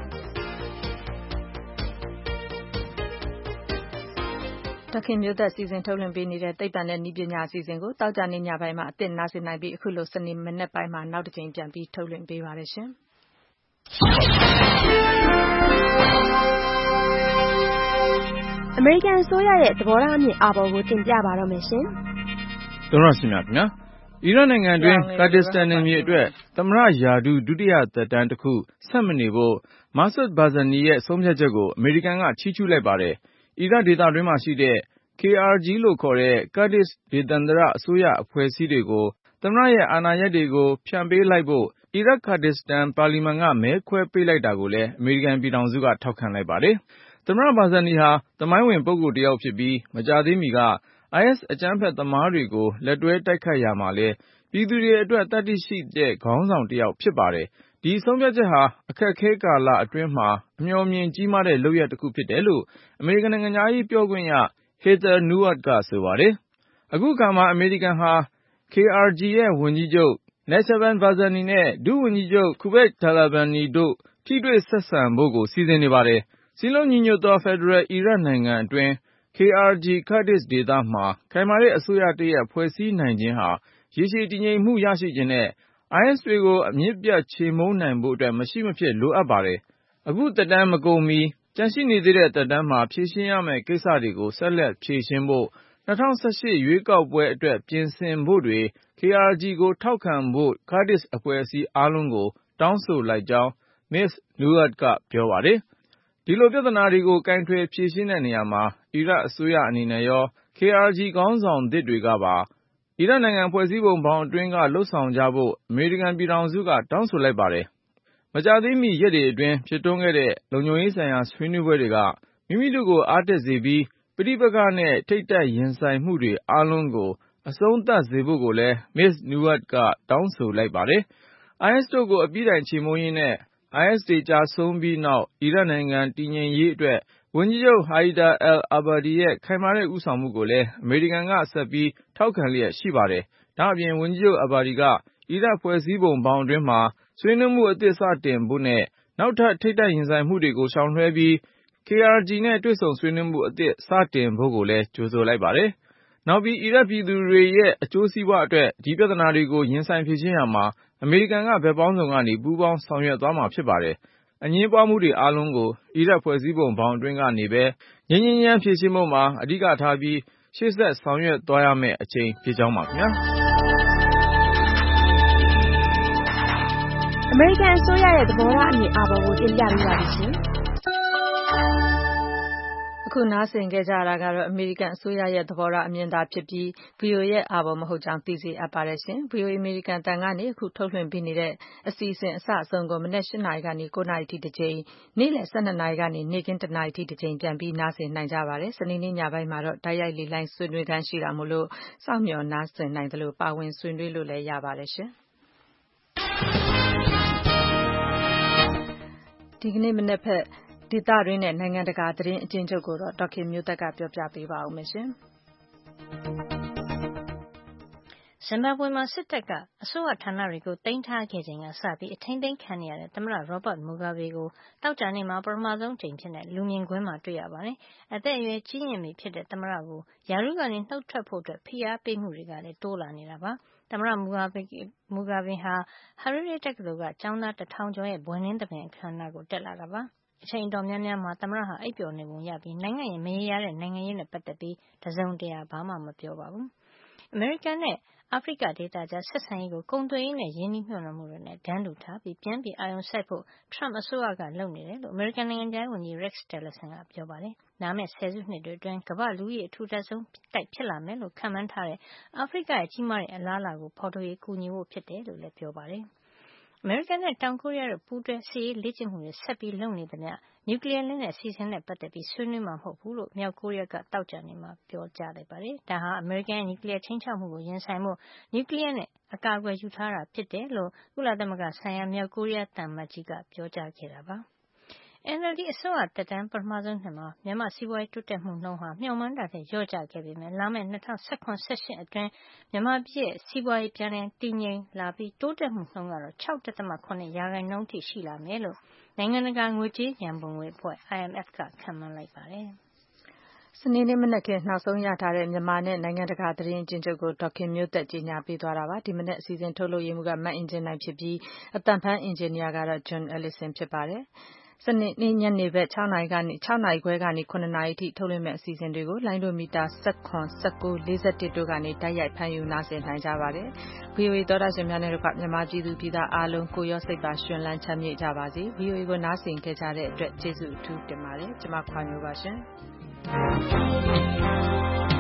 တခင်မျိုးသက်စီစဉ်ထုတ်လွှင့်ပေးနေတဲ့သိပ္ပံနဲ့နည်းပညာအစီအစဉ်ကိုတောက်ကြနေညပိုင်းမှာအသစ်နားဆင်နိုင်ပြီးအခုလိုစနေမနေ့ပိုင်းမှာနောက်တစ်ချိန်ပြန်ပြီးထုတ်လွှင့်ပေးပါရရှင်အမေရိကန်အစိုးရရဲ့သဘောထားအမြင်အာဘော်ကိုတင်ပြပါတော့မယ်ရှင်။တော်တော်ရှင်များခင်ဗျာ။အီရတ်နိုင်ငံတွင်ကာဒစ္စတန်နယ်မြေအတွက်သမ္မတယာဒူဒုတိယသက်တမ်းတစ်ခုဆက်မနေဖို့မာဆတ်ဘာဇာနီရဲ့ဆုံးဖြတ်ချက်ကိုအမေရိကန်ကချီးကျူးလိုက်ပါတယ်။အီရတ်ဒေသတွင်းမှာရှိတဲ့ K R G လို့ခေါ်တဲ့ကာဒစ်ဒေသန္တရအစိုးရအဖွဲ့အစည်းတွေကိုသမ္မတရဲ့အာဏာရပ်တွေကိုဖြန့်ပေးလိုက်ဖို့အီရတ်ကာဒစ္စတန်ပါလီမန်ကမဲခွဲပေးလိုက်တာကိုလည်းအမေရိကန်ပြည်ထောင်စုကထောက်ခံလိုက်ပါတယ်။သမ္မတဘာဇာနီဟာသမိုင်းဝင်ပုဂ္ဂိုလ်တစ်ယောက်ဖြစ်ပြီးမကြာသေးမီကအိုင်အက်စ် အကြမ်းဖက်သမားတွေကို လက်တွဲတိုက်ခိုက်ရာမှာလည်းပြည်သူတွေအတွက်သတ္တိရှိတဲ့ခေါင်းဆောင်တစ်ယောက်ဖြစ်ပါတယ်။ဒီဆုံးဖြတ်ချက်ဟာအခက်ခဲကာလအတွင်းမှာအမျှော်မြင်ကြီးမားတဲ့လုပ်ရပ်တစ်ခုဖြစ်တယ်လို့အမေရိကန်နိုင်ငံသားရေးပြောခွင့်ရ Heather Nauert ကဆိုပါတယ်။အခုအခါမှာအမေရိကန်ဟာ K R G ရဲ့ဝန်ကြီးချုပ် Najib Razani နဲ့ ဒုဝန်ကြီးချုပ် Qubait Talabani တို့ထိတွေ့ဆက်ဆံဖို့ကိုစီစဉ်နေပါတယ်။စည်းလုံးညီညွတ်သောဖက်ဒရယ်အီရတ်နိုင်ငံအတွင်း K R G Kurdish ဒေသမှာခိုင်မာတဲ့အစိုးရတစ်ရပ်ဖွဲ့စည်းနိုင်ခြင်းဟာရေရှည်တည်ငြိမ်မှုရရှိခြင်းနဲ့ အိုင်အက်စ် တွေကိုအမြစ်ပြတ်ချေမှုန်းနိုင်ဖို့အတွက်မရှိမဖြစ်လိုအပ်ပါတယ်။အခုသက်တမ်းမကုန်မီကျန်ရှိနေသေးတဲ့သက်တမ်းမှာဖြေရှင်းရမယ့်ကိစ္စတွေကိုဆက်လက်ဖြေရှင်းဖို့၂၀၁၈ရွေးကောက်ပွဲအတွက်ပြင်ဆင်ဖို့တွေ K R G ကိုထောက်ခံဖို့ Kurdish အဖွဲ့အစည်းအားလုံးကိုတောင်းဆိုလိုက်ကြောင်း မစ္စ Nauert ကပြောပါတယ်။ဒီလိုပြဿနာတွေကိုကိုင်တွယ်ဖြေရှင်းတဲ့နေရာမှာအီရတ်အစိုးရအနေနဲ့ရော K R G ခေါင်းဆောင်သစ်တွေကပါအီရတ်နိုင်ငံဖွဲ့စည်းပုံဘောင်အတွင်းကလှုပ်ဆောင်ကြဖို့အမေရိကန်ပြည်ထောင်စုကတောင်းဆိုလိုက်ပါတယ်။မကြာသေးမီရက်တွေအတွင်းဖြစ်ထွန်းခဲ့တဲ့လုံခြုံရေးဆိုင်ရာဆွေးနွေးပွဲတွေကမိမိတို့ကိုအားတက်စေပြီးပဋိပက္ခနဲ့ထိပ်တိုက်ရင်ဆိုင်မှုတွေအားလုံးကိုအဆုံးသတ်စေဖို့ကိုလည်းမစ္စ Nauert ကတောင်းဆိုလိုက်ပါတယ်။ အိုင်အက်စ် တို့ကိုအပြည့်တိုင်ချေမှုန်းရေးနဲ့ အိုင်အက်စ် တွေကျဆုံးပြီးနောက်အီရတ်နိုင်ငံတည်ငြိမ်ရေးအတွက်ဝန်ကြီးချုပ် Haider al-Abadi ရဲ့ခိုင်မာတဲ့ဦးဆောင်မှုကိုလည်းအမေရိကန်ကဆက်ပြီးထောက်ခံလျက်ရှိပါတယ်။ဒါ့အပြင်ဝန်ကြီးချုပ် Abadi ကအီရတ်ဖွဲ့စည်းပုံဘောင်အတွင်းမှာဆွေးနွေးမှုအသစ်စတင်ဖို့နဲ့နောက်ထပ်ထိပ်တိုက်ရင်ဆိုင်မှုတွေကိုရှောင်လွှဲပြီး K R G နဲ့တွေ့ဆုံဆွေးနွေးမှုအသစ်စတင်ဖို့ကိုလည်းကြိုဆိုလိုက်ပါတယ်။နောက်ပြီးအီရတ်ပြည်သူတွေရဲ့အကျိုးစီးပွားအတွက်ဒီပြဿနာတွေကိုရင်ဆိုင်ဖြေရှင်းရာမှာအမေရိကန်ကဘက်ပေါင်းစုံကနေပူးပေါင်းဆောင်ရွက်သွားမှာဖြစ်ပါတယ်။အငြင်းပွားမှုတွေအားလုံးကိုအီရတ်ဖွဲ့စည်းပုံဘောင်အတွင်းကနေပဲငြိမ်းငြိမ်းချမ်းဖြေရှင်းဖို့မှာအဓိကထားပြီးရှေ့ဆက်ဆောင်ရွက်သွားရမယ့်အချိန်ဖြစ်ကြောင်းပါခင်ဗျာ။အမေရိကန်အစိုးရရဲ့သဘောထားအမြင်အာဘော်ကိုတင်ပြပေးပါမယ်ရှင်။အခုနားဆင်ခဲ့ကြတာကတော့အမေရိကန်အစိုးရရဲ့သဘောထားအမြင်သာဖြစ်ပြီး ဗီအိုအေ ရဲ့အာဘော်မဟုတ်ကြောင်းသိစေအပ်ပါတယ်ရှင်။ ဗီအိုအေ အမေရိကန်အသံကနေအခုထုတ်လွှင့်ပေးနေတဲ့အစီအစဉ်အစအဆုံးကိုမနက်၈နာရီကနေ၉နာရီထိတစ်ကြိမ်နေ့လယ်၁၂နာရီကနေနေ့ခင်းတစ်နာရီထိတစ်ကြိမ်ပြန်ပြီးနားဆင်နိုင်ကြပါတယ်။စနေနေ့ညပိုင်းမှာတော့တိုက်ရိုက်လေလိုင်းဆွေးနွေးခန်းရှိတာမို့လို့စောင့်မျှော်နားဆင်နိုင်သလိုပါဝင်ဆွေးနွေးလို့လည်းရပါတယ်ရှင်။ဒီကနေ့မနက်ဖက်ဒေသတွင်းနဲ့နိုင်ငံတကာသတင်းအကျဉ်းချုပ်ကိုတော့ဒေါက်ခင်မျိုးသက်ကပြောပြပေးပါဦးမယ်ရှင်။ဇင်ဘာဘွေမှာစစ်တပ်ကအစိုးရဌာနတွေကိုသိမ်းထားခဲ့ချိန်ကစပြီးအထိန်းသိမ်းခံနေရတဲ့သမ္မတရောဘတ်မူဂါဘေကိုတောက်ကြနေ့မှာပထမဆုံးချိန်ဖြစ်တဲ့လူမြင်ကွင်းမှာတွေ့ရပါတယ်။အသက်အရွယ်ကြီးရင်ပြီဖြစ်တဲ့သမ္မတကိုယာရုကနေနှုတ်ထွက်ဖို့အတွက်ဖိအားပေးမှုတွေကလည်းတိုးလာနေတာပါ။သမ္မတမူဂါဘေမူဂါဘေဟာဟာရီရီတက္ကသိုလ်ကကျောင်းသားတစ်ထောင်ကျော်ရဲ့ဘွဲ့နှင်းသဘင်အခမ်းအနားကိုတက်လာတာပါ။အချိန်တော်များများမှာသမ္မတဟာအိပ်ပျော်နေပုံရပြီးနိုင်ငံရဲ့မရေရာတဲ့နိုင်ငံရေးနဲ့ပတ်သက်ပြီးတစုံတရာဘာမှမပြောပါဘူး။အမေရိကန်နဲ့အာဖရိကဒေသကြားဆက်ဆံရေးကိုကုန်သွယ်ရေးနဲ့ရင်းနှီးမြှုပ်နှံမှုတွေနဲ့တန်းတူထားပြီးပြန်ပြီးအာရုံစိုက်ဖို့ထရမ့်အစိုးရကလုပ်နေတယ်လို့အမေရိကန်နိုင်ငံခြားရေးဝန်ကြီး Rex Tillerson ကပြောပါတယ်။လာမယ့်ဆယ်စုနှစ်တွေအတွင်းကမ္ဘာ့လူဦးရေအထူထပ်ဆုံးတိုက်ဖြစ်လာမယ်လို့ခန့်မှန်းထားတဲ့အာဖရိကရဲ့ကြီးမားတဲ့အလားအလာကိုဖော်ထုတ်ရေးကူညီဖို့ဖြစ်တယ်လို့လည်းပြောပါတယ်။အမေရိကန်နဲ့တောင်ကိုရီးယားတို့ပူးတွဲစစ်ရေးလေ့ကျင့်မှုတွေဆက်ပြီးလုပ်နေသမျှနျူကလ িয়ার လက်နက်အစီအစဉ်နဲ့ပတ်သက်ပြီးဆွေးနွေးမှာမဟုတ်ဘူးလို့မြောက်ကိုရီးယားကတောက်ကြနေမှာပြောကြားလိုက်ပါတယ်။ဒါဟာအမေရိကန်ရဲ့နျူကလ িয়ার ခြိမ်းခြောက်မှုကိုရင်ဆိုင်ဖို့နျူကလ িয়ার နဲ့အကာအကွယ်ယူထားတာဖြစ်တယ်လို့ကုလသမဂ္ဂဆိုင်ရာမြောက်ကိုရီးယားသံအမတ်ကြီးကပြောကြားခဲ့တာပါ။ N L D အစိုးရသက်တမ်းပထမဆုံးနှစ်မှာမြန်မာစီးပွားရေးတိုးတက်မှုနှုန်းဟာမျှော်မှန်းတာထက်လျော့ကျခဲ့ပေမဲ့လာမယ့်၂၀၁၇ ၁၈အတွင်းမြန်မာပြည်ရဲ့စီးပွားရေးပြန်လည်တည်ငြိမ်လာပြီးတိုးတက်မှုနှုန်းကတော့၆.၇ရာခိုင်နှုန်းထိရှိလာမယ်လို့နိုင်ငံတကာငွေကြေးရန်ပုံငွေအဖွဲ့ I M F ကခန့်မှန်းလိုက်ပါတယ်။စနေနေ့မနက်ခင်းနောက်ဆုံးရထားတဲ့မြန်မာနဲ့နိုင်ငံတကာသတင်းအကျဉ်းချုပ်ကိုဒေါက်ခင်မျိုးသက်ကြီးညာပေးသွားတာပါ။ဒီမနက်အစီအစဉ်ထုတ်လုပ်ရေးမှူးကမတ်အင်ဂျင်နိုင်ဖြစ်ပြီးအသံဖမ်းအင်ဂျင်နီယာကတော့ John Ellison ဖြစ်ပါတယ်။စနေနေ့ညနေဘက်၆နာရီကနေ၆နာရီခွဲကနေ၇နာရီထိထုတ်လွှင့်မယ့်အစီအစဉ်တွေကိုလိုင်းဒိုမီတာ၁၇ ၁၉ ၄၁တို့ကနေတိုက်ရိုက်ဖမ်းယူနားဆင်နိုင်ကြပါတယ်။ V O A သောတာရှင်များနဲ့တို့ကမြန်မာပြည်သူပြည်သားအားလုံးကိုရောစိတ်ပါရှင်လန်းချမ်းမြေ့ကြပါစေ။ V O A ကိုနားဆင်ခဲ့ကြတဲ့အတွက်ကျေးဇူးအထူးတင်ပါတယ်။ကျွန်မခွာမျိုးပါရှင်။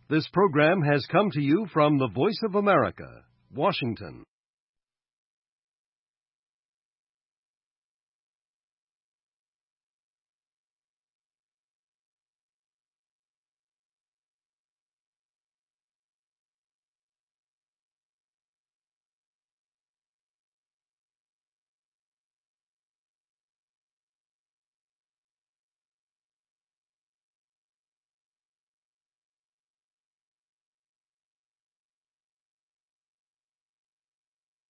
This program has come to you from the Voice of America, Washington.